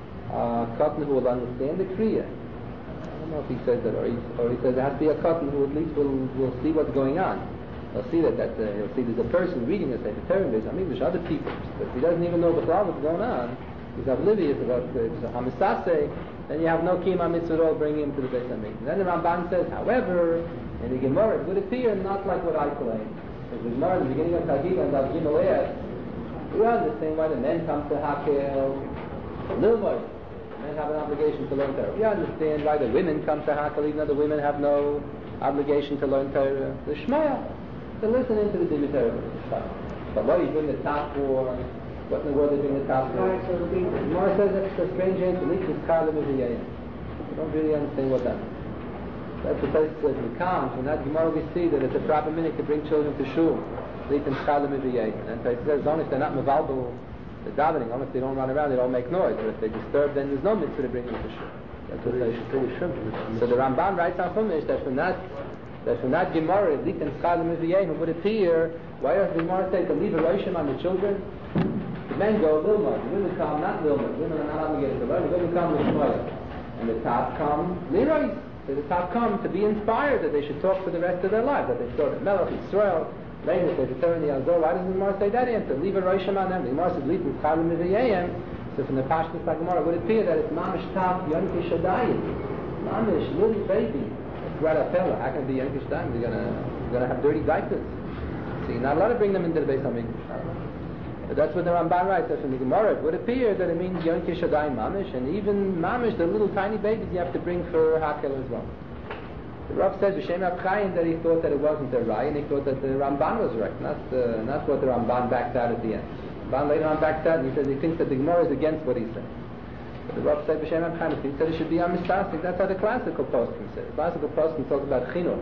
uh, cotton who will understand the kriya. I don't know if he says that, or he, or he says there has to be a cotton who at least will will see what's going on. He'll see that that uh, he'll see there's a person reading the Sefer Torah in Beis HaMikdash, other people, but if he doesn't even know what's going on. He's oblivious about the Hamisase, then you have no Kima Mitzvah at all bringing him to the Beis HaMikdash. Then the Ramban says, however, in the Gemara it would appear not like what I claim. Because the Gemara in the beginning of Chagiga and Dav Gimel Eretz, we understand why the men come to Hakel, little boys. The men have an obligation to learn Torah. We understand why the women come to Hakel, even though the women have no obligation to learn Torah. The Shmaya, to listen into the Divrei Torah. But what do you bring the top for? What in the world they bring the top for? The Gemara says it's a strange answer. At least it's Karla Miviyayim. We don't really understand what that means. That's the place that we come. From that Gemara we see that it's a proper minute to bring children to shul. At least in Karla Miviyayim. And it says only if they're not mevalbal, the davening, only if they don't run around, they don't make noise. But if they disturb, then there's no mitzvah to bring them to shul. That's what they should. So the Ramban writes on Chumash that from that that from that Gemara, at least in Karla Miviyayim, would appear. Why does the Gemara say to leave a roshim on the children? The men go Lilma, the women come not Lilma, the women are not obligated to learn, the women come Lishmoya. And the top come Leroy. So the top come to be inspired that they should talk for the rest of their lives, that they saw the Melech, Israel, later they return the Azor. Why doesn't the Gemara say that answer? Leave a roshim on them. The Gemara says leave in Karla Miviyayim. So from the Pashtus Gemara it would appear that it's Mamish Top Yonki Shadayim. Mamish, little baby. It's Radapella. How can it be Yonki Shadayim? They're gonna they're gonna have dirty diapers. So you're not allowed to bring them into the Beis HaMikdash. But that's what the Ramban writes. That from the Gemara it would appear that it means Yom Kishadai Mamish, and even Mamish, the little tiny babies you have to bring for Hakel as well. The Rav says B'Shem Rav Chaim that he thought that it wasn't a Rai, and he thought that the Ramban was right, not uh, not what the Ramban backed out at the end. The Ramban later on backed out, and he says he thinks that the Gemara is against what he said. But the Rav said B'Shem Rav Chaim, he said it should be Amistasik. That's how the classical poskim said. The classical poskim talk about Chinuch.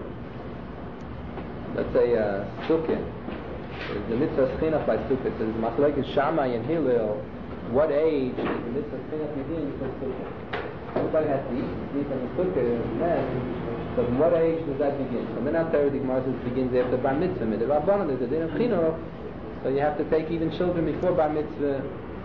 Let's say uh, Sukkah. The mitzvah chinuch by sukkah. It says Machlekes Shammai and Hillel. What age is the mitzvah chinuch begin for sukkah? Everybody has to eat and sleep in the sukkah, man. So from what age does that begin? So then after the Gemara says it begins after bar mitzvah. The Rabbanan there's a din of chinuch, so you have to take even children before bar mitzvah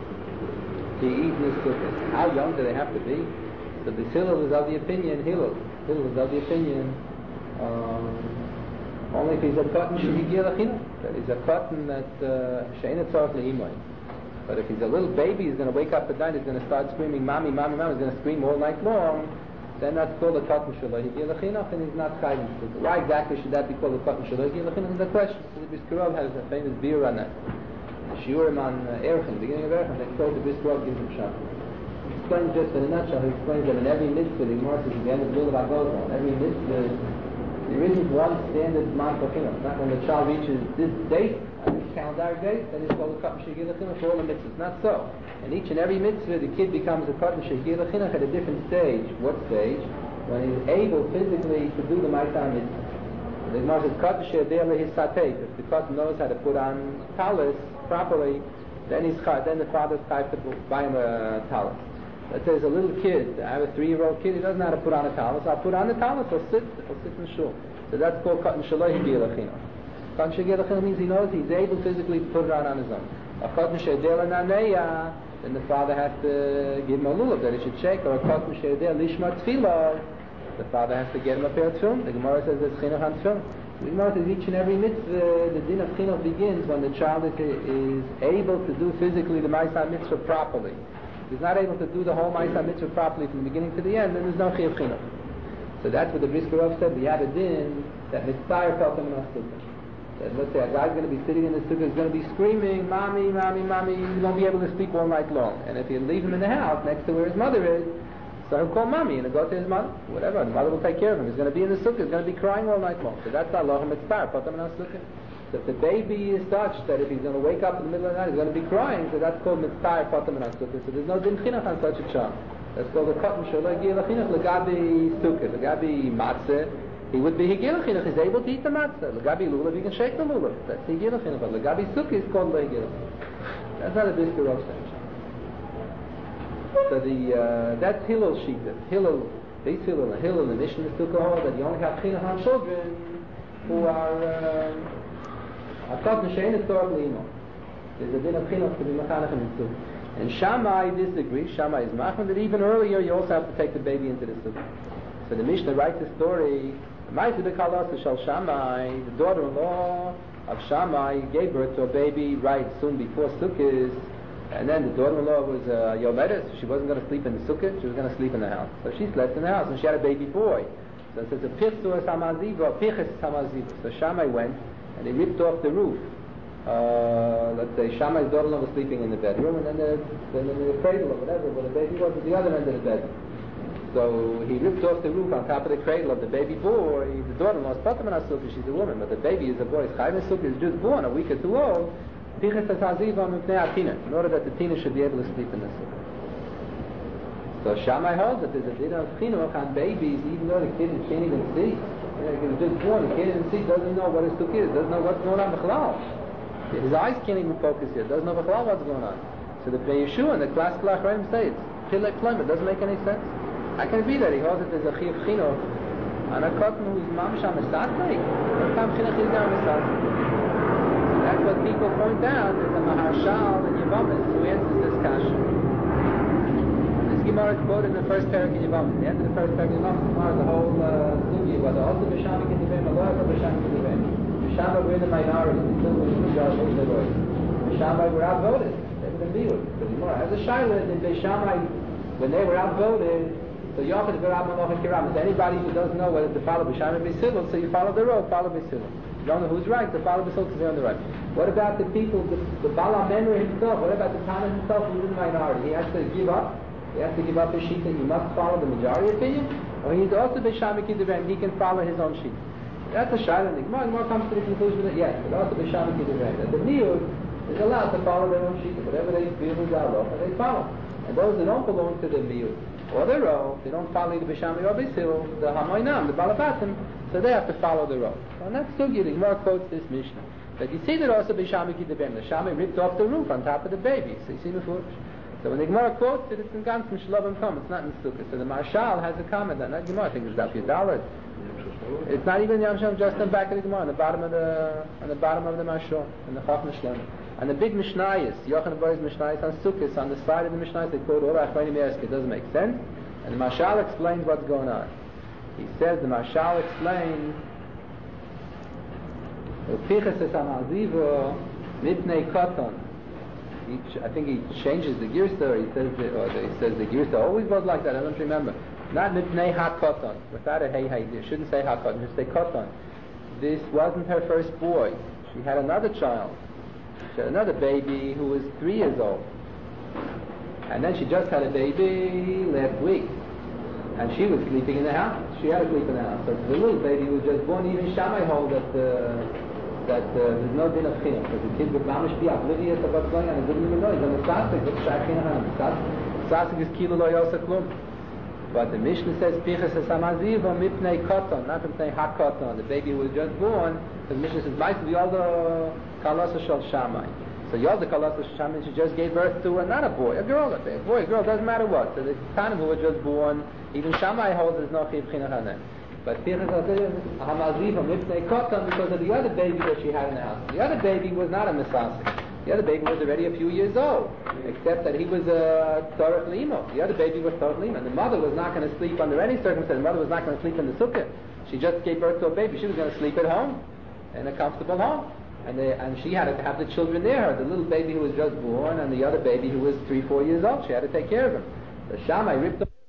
to eat in the sukkah. How young do they have to be? So the Hillel is of the opinion. Hillel, Hillel is of the opinion. Um, Only if he's a cotton shehigia lechina, that he's a cotton that she'ena tzarich le'imoy. But if he's a little baby, he's going to wake up at night, he's going to start screaming, "Mommy, mommy, mommy!" He's going to scream all night long. Then that's called a cotton shehigia lechina, and he's not chayim. Why exactly should that be called a cotton shehigia lechina? Is the question. So the Biskarov has a famous beer on that. Shiurim on Erechim, the beginning of Erechim, they quote the Biskarov gives him shot. He explains just in a nutshell. He explains that in every mitzvah, the Gemara says at the end of the Lulav Agozon, every mitzvah. There isn't one standard man for chinuch. Not when the child reaches this date, this calendar date, then it's called a cotton shehigia lechina for all the mitzvahs. Not so. In each and every mitzvah, the kid becomes a cotton shehigia lechina at a different stage. What stage? when he's able physically to do the Ma'aseh Mitzvah. The Gemara says, Katan she'yodeh lehisatei. If the Katan knows how to put on talis properly, then he's chai, then the father's chai to buy him a talis. Let's say there's a little kid, I have a three-year-old kid, he doesn't know how to put on a talis. I'll put on the talis, I'll sit, I'll sit in the shul. So that's called Katan she'lo higia lechino. Katan she'higia lechino means he knows he's able physically to put it on on his own. A Katan she'yodeh lenaneya, then the father has to give him a lulav that he should shake, or a Katan she'yodeh lishma tefillah, the father has to get him a pair of tefillin. The Gemara says there's chinuch on tefillin. The Gemara says each and every mitzvah, the din of chinuch begins when the child is, is able to do physically the Ma'aseh Mitzvah properly. If he's not able to do the whole Ma'aseh Mitzvah properly from the beginning to the end, then there's no chiyuv chinuch. So that's what the Brisker Rav said. We have a din that mitzvah felt him in a sukkah. That let's say a guy's going to be sitting in the sukkah, he's going to be screaming, "Mommy, mommy, mommy!" He won't be able to sleep all night long. And if you leave him in the house next to where his mother is, so he'll call mommy and he'll go to his mother, whatever, the mother will take care of him. He's going to be in the sukkah, he's going to be crying all night long. So that's Allah mitzvah, put him in a sukkah. So if the baby is such that if he's going to wake up in the middle of the night, he's going to be crying, so that's called mitzvah, put him in a sukkah. So there's no din chinuch on such a child. That's called a katan she'lo higia lechinuch legabi sukkah, legabi matzah. He would be higia lechinuch, he's able to eat the matzah. Legabi lulav, he can shake the lulav. That's higia lechinuch. But legabi sukkah is called higia lechinuch. That's not a Brisker Rav says. So the uh, that's Hillel Shita. Hillel, these Hillel, Hillel, the Mishnah took a hold that you only have chinuch on children who are a katan she'ein tzorach leimo. There's a din of chinuch to be mechanech in the sukkah. And Shammai disagrees. Shammai is machman that even earlier you also have to take the baby into the sukkah. So the Mishnah writes a story. Ma'aseh b'kalas shel Shammai, the daughter-in-law of Shammai, gave birth to a baby right soon before Sukkot. And then the daughter-in-law was uh, Yoledes, so she wasn't going to sleep in the sukkah, she was going to sleep in the house. So she slept in the house, and she had a baby boy. So it says, a pichsur samaziva, piches samaziva. So Shammai went, and he ripped off the roof. Uh, let's say Shammai's daughter-in-law was sleeping in the bedroom, and then the, then the cradle or whatever, where the baby was at the other end of the bedroom. So he ripped off the roof on top of the cradle of the baby boy. The daughter-in-law is patam in a sukkah, she's a woman, but the baby is a boy. His chayv in sukkah is just born, a week or two old. In order that the tina should be able to sleep in the sukkah. So Shammai holds that there's a din of chinuch on babies, even though the kid can't even see. He was just born, he can't even see, doesn't know what his sukkah is, doesn't know what's going on b'chlal. His eyes can't even focus yet, doesn't know b'chlal what's going on. So the Yeshua and the classical Achronim say it's pilek plem, it doesn't make any sense. How can it be that he holds that there's a chiyuv chinuch on a katan who's mamish on misatmei? What time chinuch is down misatmei? That's what people point out. There's a Maharshal in Yevamos who answers this kasha. This Gemara is quoted in the first parak in Yevamos. The end of the first parak in Yevamos, Gemara, the whole sugi, whether also b'shamik in Yevim, or also b'shamik in Yevim. B'shamik were in the minority, the still was the majority, they were. B'shamik were outvoted. They were the miut. So the Gemara has a shayla in B'shamik, when they were outvoted, so Yochid v'Rab Malach Kiram. Anybody who doesn't know whether to follow B'shamik B'silul, so you follow the road, follow B'silul. You don't know who's right, the follow the Sultan is on the right. What about the people, the, the Bala Menor himself, what about the Tana himself who's in the minority? He has to give up, he has to give up his sheet and he must follow the majority opinion? Or he's also B'Shamik Yidivem, he can follow his own sheet. That's a shayla. The Gemara comes to the conclusion that yes, but also B'Shamik Yidivem, that the Miut is allowed to follow their own sheet, whatever they feel is Allah, and they follow. And those that don't belong to the Miut, or the row, they don't follow the B'Shamik or B'Sil, the Hamoinam, the Balabatim, so they have to follow the road. And that's Sugi, the Gemara quotes this Mishnah. But you see that also B'Shamik Yidivem, the Shammai ripped off the roof on top of the baby. So you see the foolish. So when the Gemara quotes it, it's in Gans Mishlabim Kom, it's not in Sukkah. So the Marshal has a comment on that Gemara. I think it's Daf Yudalad. It's not even Yom Shem, just in the back of the Gemara, on the bottom of the on the bottom of the Marshal, in the Chaf Mishlabim. And the big Mishnayos, Yochanan Boy's Mishnayos on Sukkot, on the side of the Mishnayos, they quote all Achronim Yesk. It doesn't make sense. And the Marshal explains what's going on. He says, the Marshal explains, Mipnei Katan. I think he changes the Girsa, he says the, or the, he says the Girsa always was like that, I don't remember. Not Mipnei HaKatan, without a hey hey, you shouldn't say HaKatan, just say Katan. This wasn't her first boy. She had another child. She had another baby who was three years old. And then she just had a baby last week. And she was sleeping in the house. She had to sleep in the house. So the little baby who was just born, even Shammai hold that uh, that uh, there's no din of chinuch. Because the kid would mamish be oblivious of what's going on. He didn't even know. He's on the sasik. What's shak chinuch on him? Sasik is kilo lo yosa klum. But the Mishnah says, Pichas Hamaziva Mipnei Koton, not Mipnei HaKoton, the baby who was just born. The Mishnah says, Might be all the Kalasa Shal Shammai. So Yolda Kalasa Shal Shammai, she just gave birth to a, not a boy, a girl, a boy, a girl, doesn't matter what. So the Tanim who was just born, even Shammai holds there's no Chiv Chinuch Hanem. But Pichas Hamaziva Mipnei Koton, because of the other baby that she had in the house. The other baby was not a Misasik. The other baby was already a few years old, except that he was a Torah Limo. The other baby was Torah Limo. And the mother was not going to sleep under any circumstance. The mother was not going to sleep in the sukkah. She just gave birth to a baby. She was going to sleep at home, in a comfortable home. And they, and she had to have the children near her, the little baby who was just born and the other baby who was three, four years old. She had to take care of him. The Shammai ripped off.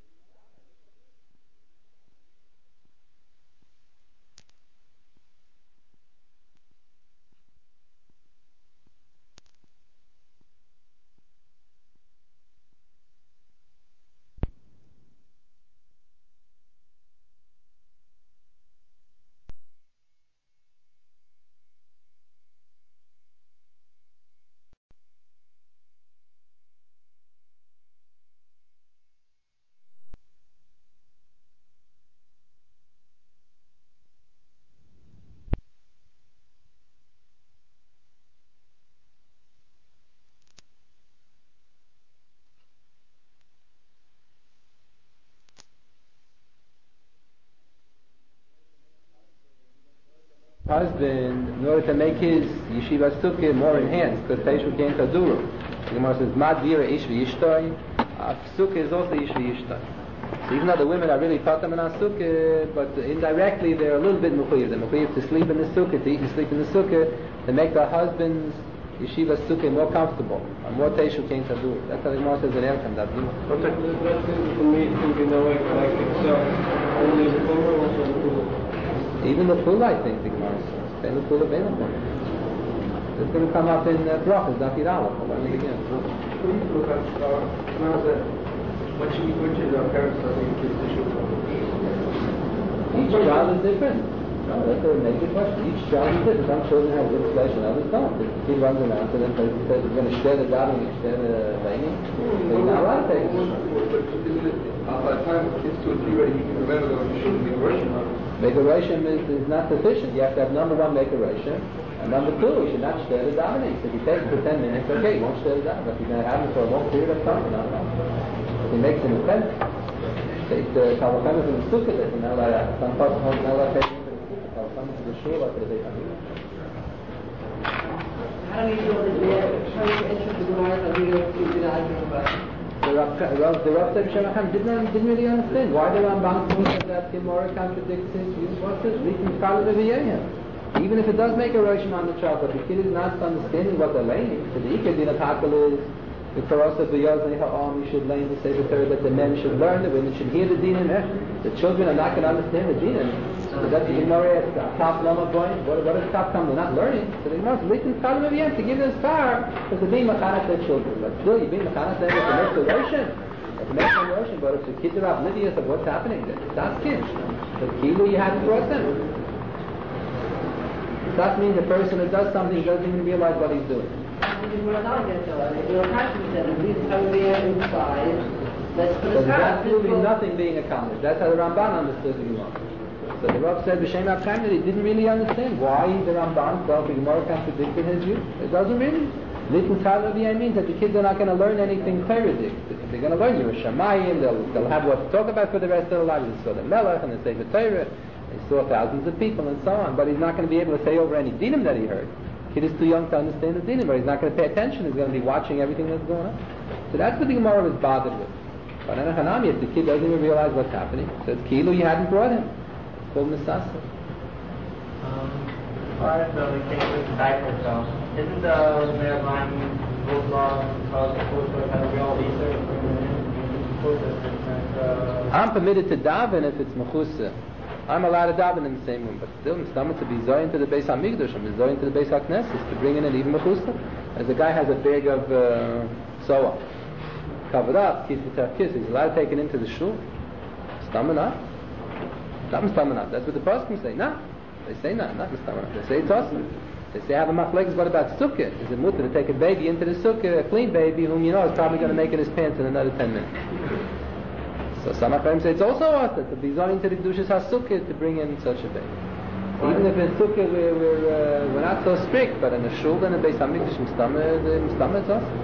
Husband, in order to make his yeshiva sukkah more enhanced, because Teishu came to Duru. The Gemara says, Mad Vira Ish V'Yishtoi, sukkah is also Ish V'Yishtoi. So even though the women are really patam in our sukkah, but indirectly they're a little bit mechuyev. They're mechuyev to sleep in the sukkah, to eat and sleep in the sukkah, to make their husband's yeshiva sukkah more comfortable, and more Teishu came to Duru. That's how the Gemara says in Erkam, that Duru. But that seems to me to be no way like itself, only the Torah or also the Torah. Even the full, I think, the Gemara says. Then the full available. It's going to come up in uh, Brachas, Dafir Aleph. I'll learn it again. Look at now that when she which is our parents are saying kids to shoot. Each child is different. No, that's a major question. Each child is different. Some children have good flesh and others don't. If the kid runs around to them and says he's going to share the davening and share the raining, they're not allowed to take it. But isn't it, by the time kids two or three ready, he can remember that he shouldn't be worshiping on it. Megaration is, is not sufficient. You have to have number one Megaration, and number two, you should not share the davening. So if he takes it for ten minutes, okay, you won't share the davening. But you're going to have it for a long period of time, not long. If he makes an offense, take the Kavachamas in the sukkah, that's not allowed. Some parts are not allowed to take it into the sukkah. Kavachamas in the shul, like the Beit Hamikdash. How do you feel that they're trying to enter the Gemara that we don't keep an argument about? The Rav, Rav, the Rav Tzaddik Shemacham didn't, didn't really understand why the Rambam thought that that Gemara contradicts his use. What's this? Even if it does make a roshim on the child, but the kid is not understanding what they're laying. So the Ikar Din of Hakel is the Karas of the Yazne Ha'am, you should lay in the Sefer Torah that the men should learn, the women should hear the dinim. The children are not going to understand the dinim. So that's the Gemara asks, top lama boy, what, what does top come? They're not learning. So the Gemara says, listen, tell them to give them star, because they're being machanat their children. But still, you're being machanat them to make the roshim. To make the roshim, but if the kids are oblivious of what's happening, that's kids. The kilu you haven't brought them. That means the person who does something doesn't even realize what he's doing. There's absolutely nothing being accomplished. That's how the Ramban understood the Gemara. So the Rav said, B'Shem HaKaim, that he didn't really understand why the Ramban felt the Gemara contradicted his view. It doesn't really. Little Tala means that the kids are not going to learn anything Torah-dic. They're going to learn Yerushalayim, they'll, they'll have what to talk about for the rest of their lives. They saw the Melech and the Sefer Torah. They saw thousands of people and so on. But he's not going to be able to say over any dinim that he heard. The kid is too young to understand the dinim, but he's not going to pay attention. He's going to be watching everything that's going on. So that's what the Gemara was bothered with. But in a Hanami, if the kid doesn't even realize what's happening, so it's Kilu, you hadn't brought him. It's called Misasa. Um, as far as the thing with the diapers go, isn't the Merabayim both laws because the food was kind of real Easter for I'm permitted to daven if it's mechusa. I'm allowed to daven in the same room, but still, Mishnah to be zoyin to the Beis Hamikdash, and zoyin to the Beis HaKnesses, to bring in it even mechusa. As a guy has a bag of uh, soa, covered up, kiss with kiss, he's allowed to take it into the shul. Stamanat. Not Stamanat. That's what the Poskim say. No. They say not, not Stamanat. They say it's awesome. They say have a machlegs, what about sukkah? Is it mutter to take a baby into the sukkah, a clean baby, whom you know is probably going to make in his pants in another ten minutes? So some Achayim say it's also awesome to be zoning to the Kedushas HaSukkah to bring in such a baby. Even if in Sukkah we're, we're, uh, we're not so strict, but in the Shul and the Beis HaMikdash, Mistama, the Mistama it's awesome.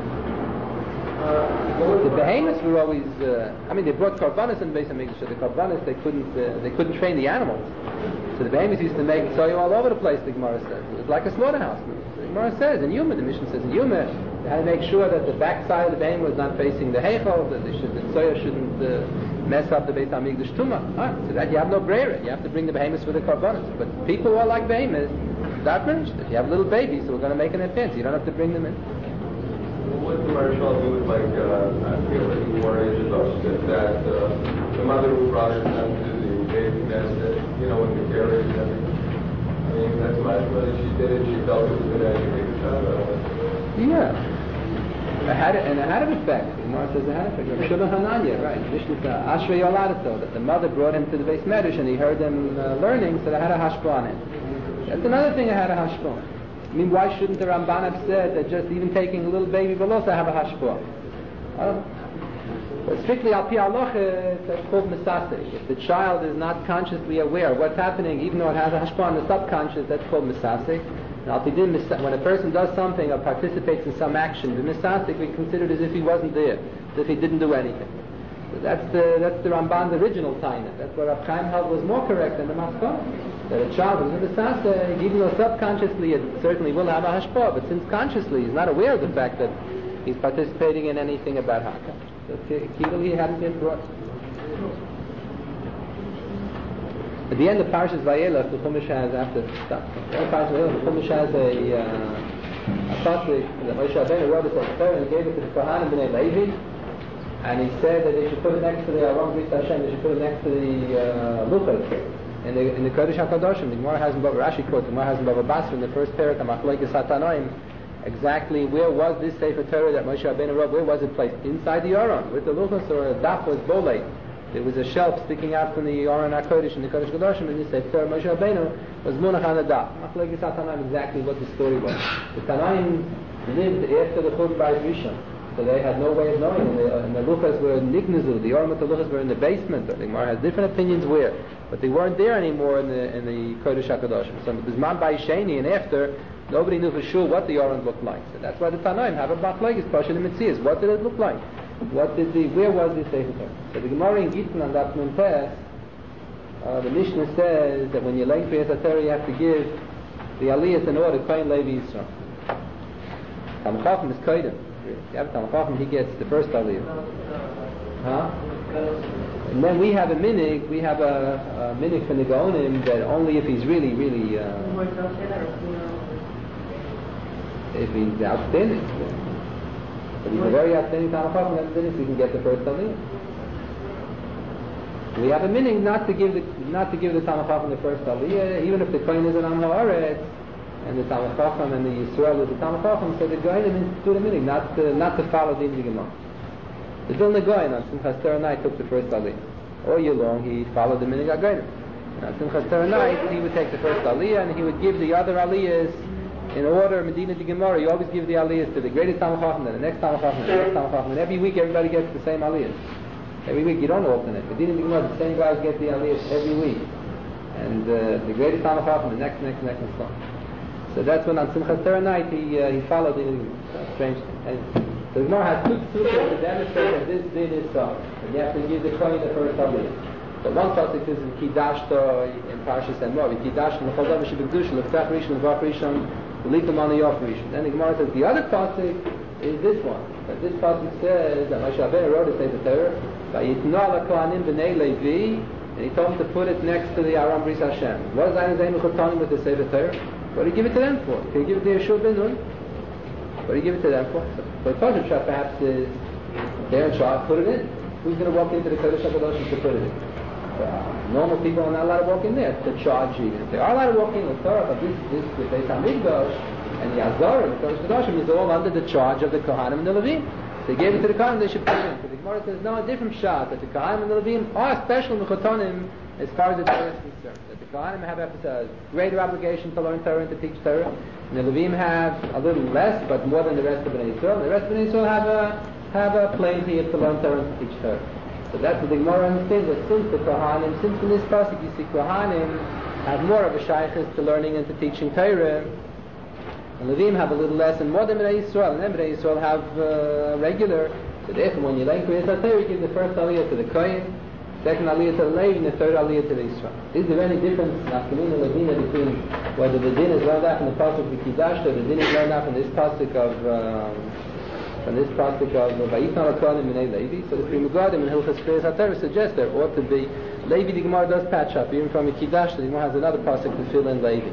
The behemoths were always, uh, I mean, they brought Karbanis in the Beis HaMikdash, so the Karbanis, they couldn't, uh, they couldn't train the animals. So the behemoths used to make tzoyu all over the place, the Gemara says. It was like a slaughterhouse. The Gemara says, in Yuma, the Mishnah says in Yuma, they had to make sure that the backside of the behemoth was not facing the Heichal, that they should, the tzoyu shouldn't uh, mess up the Beis HaMikdash Tumah. Right, so that you have no brera, you have to bring the behemoths for the Karbanis. But people who are like behemoths, that means if you have little babies, so we're going to make an advance, you don't have to bring them in. What the Marshal do with, like, uh, I feel like you were introduced that uh, the mother who brought her son to the baby nest, that, you know, in the carriage and everything. I mean, that's my whether she did it, she felt it was going to educate the child. I don't know. Yeah. It had, and it had an effect. The Gemara says it had an effect. Shulchan Hananya, right? Mishnah Ashrei Yoladato, that the mother brought him to the Beis Medrash and he heard them uh, learning, so they had a hashpah on him. That's another thing that had a hashpah. I mean, why shouldn't the Ramban have said that just even taking a little baby will also have a hashpah? I don't know. But strictly al pi halacha, it's called misasek. If the child is not consciously aware of what's happening, even though it has a hashpah on the subconscious, that's called misasek. And al pi din, when a person does something or participates in some action, the misasek we consider it as if he wasn't there, as if he didn't do anything. So that's the that's the Ramban's original taina. That's what Rav Chaim held was more correct than the Maskon. That a child who's in the misasek, even though subconsciously it certainly will have a hashpah, but since consciously he's not aware of the fact that he's participating in anything about haka. So Kivil he hadn't been brought. At the end of Parshas Vayelech, the Chumash has, after stop, the end of Parshas Vayelech, the Chumash has a uh, a pasuk that Moshe Rabbeinu wrote it as prayer and gave it to the Kohanim b'nei Levi, and he said that they should put it next to the Aron Bris Hashem, they should put it next to the uh, Luchos in the in the Kodesh HaKadoshim. The Gemara has in Bava Rashi quote, the Gemara has in Bava Basra in the first parak of Machlokes HaTanoim. Exactly where was this Sefer Torah that Moshe Rabbeinu wrote? Where was it placed? Inside the Aron, with the Luchos, or a daf was bolei. There was a shelf sticking out from the Aron HaKodesh in the Kodesh HaKadoshim, and this Sefer Torah Moshe Rabbeinu was munach on the daf. Machlokes HaTanoim exactly what the story was. The Tanoim lived after the Churban Bayis Rishon, so they had no way of knowing. And the, and the Luchos were in Nignazu, the Aron with the Luchos were in the basement. The Gemara has different opinions where, but they weren't there anymore in the in the Kodesh HaKadoshim. So it was Man Bayis Sheni, and after, nobody knew for sure what the Aron looked like. So that's why the Tanoim have a Machlokes Pasha and Metzias. What did it look like? What did the, where was this Sefer Torah? So the Gemara in Gittin on that Peh, uh, the Mishnah says that when you lay for Torah, you have to give the Aliyah in order, Kohen Levi Yisrael. Talmid Chacham is Kohen. If you have a Talmid Chacham, he gets the first Aliyah. Huh? And then we have a minig, we have a, a minig for the Gaonim that only if he's really, really, uh, if he's outstanding. But he's a very outstanding Talmid Chacham, that's then if he can get the first Aliyah. We have a minig not to give the not to give the Talmid Chacham the first Aliyah, even if the Kohen is an Am Haaretz, and the Talmid Chacham and the Yisrael is the Talmid Chacham, so the Goyim do the minig, not to, not to follow the Gemara. The Vilna Goyen on Simchas Torah night took the first Aliyah. All year long he followed the minig HaGoyim. And on Simchas Torah night he would take the first Aliyah and he would give the other Aliyahs in order. Medina de Gemara, you always give the Aliyahs to the greatest Talmid Chacham, then the next Talmid Chacham, the next Talmid Chacham, and every week everybody gets the same Aliyahs. Every week you don't alternate. Medina de Gemara, the same guys get the Aliyahs every week. And uh, the greatest Talmid Chacham, the next, next, next, and so on. So that's when on Simchas Torah night he uh, he followed the uh, strange thing. And the Gemara has two sukkahs to demonstrate that this did is so. And you have to give the Kohen the first Aliyah. But one pasuk is in Kidashto in Parshas Emor. Kidashto l'chol davar shebekdusha l'ftach rishon l'vach rishon l'likum ani yof rishon. Then the Gemara says the other pasuk is this one. That this pasuk says that Moshe Rabbeinu wrote a Sefer Torah vayitna l'kohanim b'nei Levi, and he told him to put it next to the Aron Bris Hashem. What is Zayin Zayin Mechotanim with the Sefer Torah? What did he give it to them for? Can he give it to Yeshua ben Nun? What did he give it to them for? So the Pasuk Shah perhaps is they're in charge, put it in. Who's going to walk into the Kodesh HaKadoshim to put it in? Uh, normal people are not allowed to walk in there. It's the charge even. If they are allowed to walk in the Torah, but this, this, the Beis HaMikdash and the Azor and the Kodesh HaKadoshim is all under the charge of the Kohanim and the Levim. They gave it to the Kohanim, they should put it in. So the Gemara says, no, a different shot, that the Kohanim and the Levim are special Mechotonim as far as the Torah is concerned. That the Kohanim have a greater obligation to learn Torah and to teach Torah, and the Levim have a little less, but more than the rest of Bnei Yisrael. The rest of Bnei Yisrael have a, have a plenty to learn Torah and to teach Torah. So that's what the Gemara understands, that since the Kohanim, since in this pasuk you see Kohanim have more of a shaykhis to learning and to teaching Torah, and Levim have a little less, and more than Bnei Yisrael, and then Bnei Yisrael have uh, regular. So therefore when you learn Kriyas HaTorah, you give the first aliyah to the Kohen, second aliyah to the Levi, and the third aliyah to the Yisrael. Is there any difference in Afkamina Levina between whether the din is learned out from the pasuk of Kiddush, or the din is learned out from this pasuk of um, from this pasuk of Vayitna Kohanim Bnei Levi? So the Pri Megadim and Hilchas Kriyas HaTorah suggests there ought to be Levi. The Gemara does patch up even from a Kiddush. The Gemara has another pasuk to fill in Levi.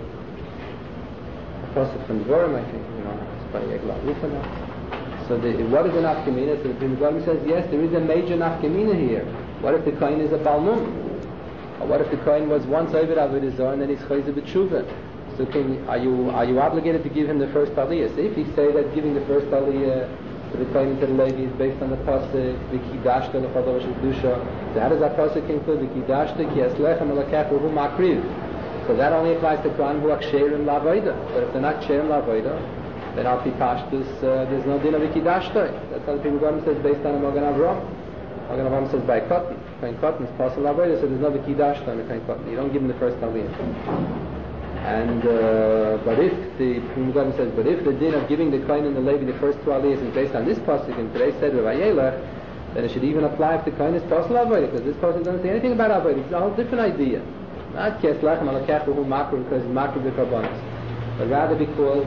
A pasuk from Dvorim, I think. You know, it's by Yegla Ufana. So the, what is an Afkamina? So the Pri Megadim says yes, there is a major Afkamina here. What if the Kohen is a Balmum? Or what if the Kohen was once over Avodah Zarah and then he's Chayzer B'Tshuva? So can, are you are you obligated to give him the first aliyah? So if you say that giving the first aliyah to the Kohen to the Levi is based on the pasuk V'Kidashta L'Chadav Sh'Kedusha, so how does that pasuk include V'Kidashta Ki Eslechem Elokech V'Hu Makriv? So that only applies to Kohen who are Ksherim L'Avodah. But if they're not Ksherim L'Avodah, then Al Pi Pashtus uh, there's no din of V'Kidashta. That's how the people Gordon says based on the Magen Avraham. Magen Avraham says by cotton. Kohen cotton is possible L'Avodah, so there's no V'Kidashta on the Kohen cotton. You don't give him the first aliyah. And uh, but if the Pri says, but if the din of giving the Kohen and the Levi the first two aliyahs is based on this pasuk, and today said with Vayelech, then it should even apply if the Kohen is possible avodah, because this pasuk doesn't say anything about avodah. It's a whole different idea. Not kes lachem alakech who makru because makru b'karbonos, but rather because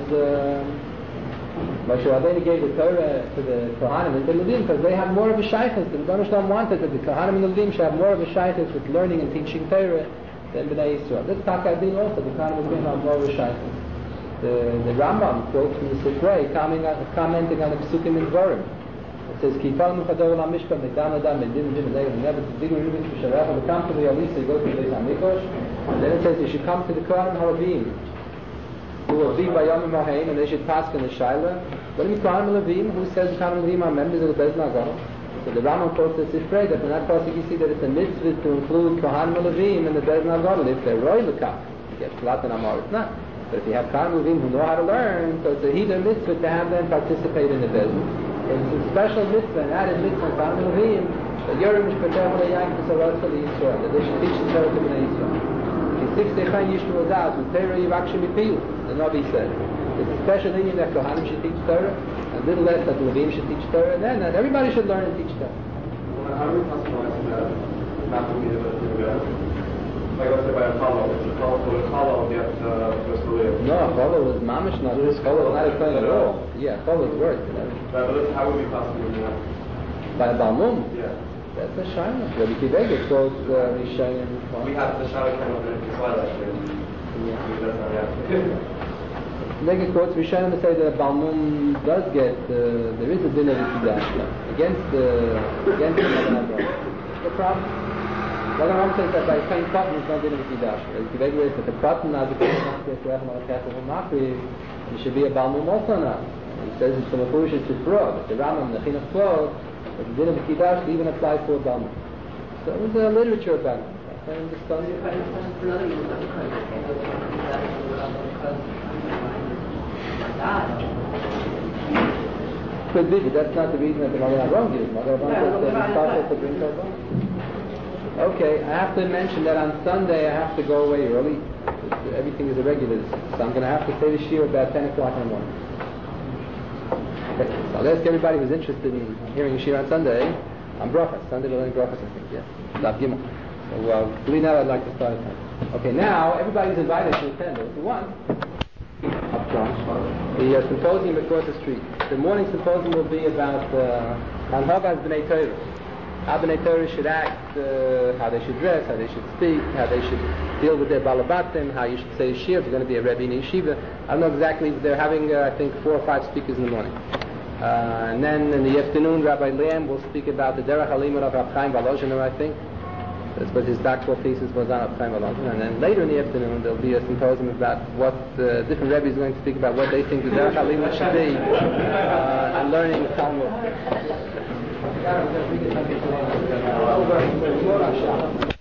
Moshe Rabbeinu gave the Torah to the Kohanim and the Levim because they have more of a shaykhus. The Rebbeinu Shalom wanted that the Kohanim and the Levim should have more of a shaykhus with learning and teaching Torah than Bnei Yisrael. This Takadin also, the Kohanim and the Levim have more of a shaykhus. The, the Rambam quotes from the Sifrei commenting on the Pesukim in Dvorim. It says, Ki Yifalmu Chador Olam Mishkan Me'dam Adam Me'dim Dim Me'degel Never Tzadigu Rubin Kisharecha V'kam to the Alisa, you go to the Beis HaMikdash, and then it says you should come to the Kohanim Halavim who will be by Yom Mohaim, and they should pass in the Shaila. What do you mean Kohanim Halavim? Who says the Kohanim Halavim are members of the Beis HaGadol? So the Rambam quotes the Sifrei that in that pasuk you see that it's a mitzvah to include Kohanim Halavim in the Beis HaGadol if they're roy l'kaf. Yes, Platan Amar, it's not. But if you have Kohanim Halavim who know how to learn, so it's a hiddur mitzvah to have them participate in the Beis. So it's a special mitzvah, and that is mitzvah Kohanim Halavim that Yorim Mishpateh L'Yayim T'Sarat for the Yisrael, that they should teach the Torah to Bnei Yisrael. Six Dechan Yishnu Adas, with Torah Yivakshim Yipiyu, the Navi said. It's a special union that Kohanim should teach Torah, a little less that Levim should teach Torah, and then and everybody should learn and teach Torah. Well, how do we customize that? Not to be able to do that. Like let's say by Apollo, Apollo, Apollo gets uh, just the way. No, Apollo was mamish not. Apollo was not a Kohen at all. Yeah, Apollo was worse. You know. Right, but how would we customize that? By a Balmum? Yeah. That's a shayla. Rabbi Kivega quotes uh, Rishayim. We have the shayla kind of in the slide actually. Yeah. Kivega quotes Rishayim to say that Balmum does get, uh, there is a din of Kiddush against the, against the Magen Avraham. The problem? Magen Avraham says that by Kohen cotton is not din of Kiddush. Kivega says that the cotton now becomes not to get to Echem Alakech of Makri, it should be a Balmum also now. He says it's from a Purush to fraud. The Rambam, the Chinuch quote, but the din of Kiddush even applies to a Balmum. So there's a literature about it. I understand. Could be, but that's not the reason that the Magen Avraham gives. Magen Avraham says that it's possible to bring Korban. Okay, I have to mention that on Sunday I have to go away early. Everything is irregular, so I'm going to have to say the shiur about ten o'clock in the morning. Okay, so I'll ask everybody who's interested in hearing a shiur on Sunday. On Brachas, Sunday we're learning Brachas, I think, yes. Daf Gimel. So, uh, believe that I'd like to start at ten. Okay, now everybody's invited to attend. Those who want. Up front. The uh, symposium across the street. The morning symposium will be about Hanhavas uh, B'nai Torah. How B'nai Torah should act, uh, how they should dress, how they should speak, how they should deal with their balabatim, how you should say a shiur if you're going to be a Rebbe in a yeshiva. I don't know exactly, they're having, uh, I think, four or five speakers in the morning. Uh, and then in the afternoon, Rabbi Liam will speak about the Derech HaLimud of Rab Chaim Volozhiner, I think. That's what his doctoral thesis was on, Rab Chaim Volozhiner. And then later in the afternoon, there'll be a symposium about what uh, different Rebbe's are going to speak about what they think the Derech HaLimud should be uh, and learning Talmud.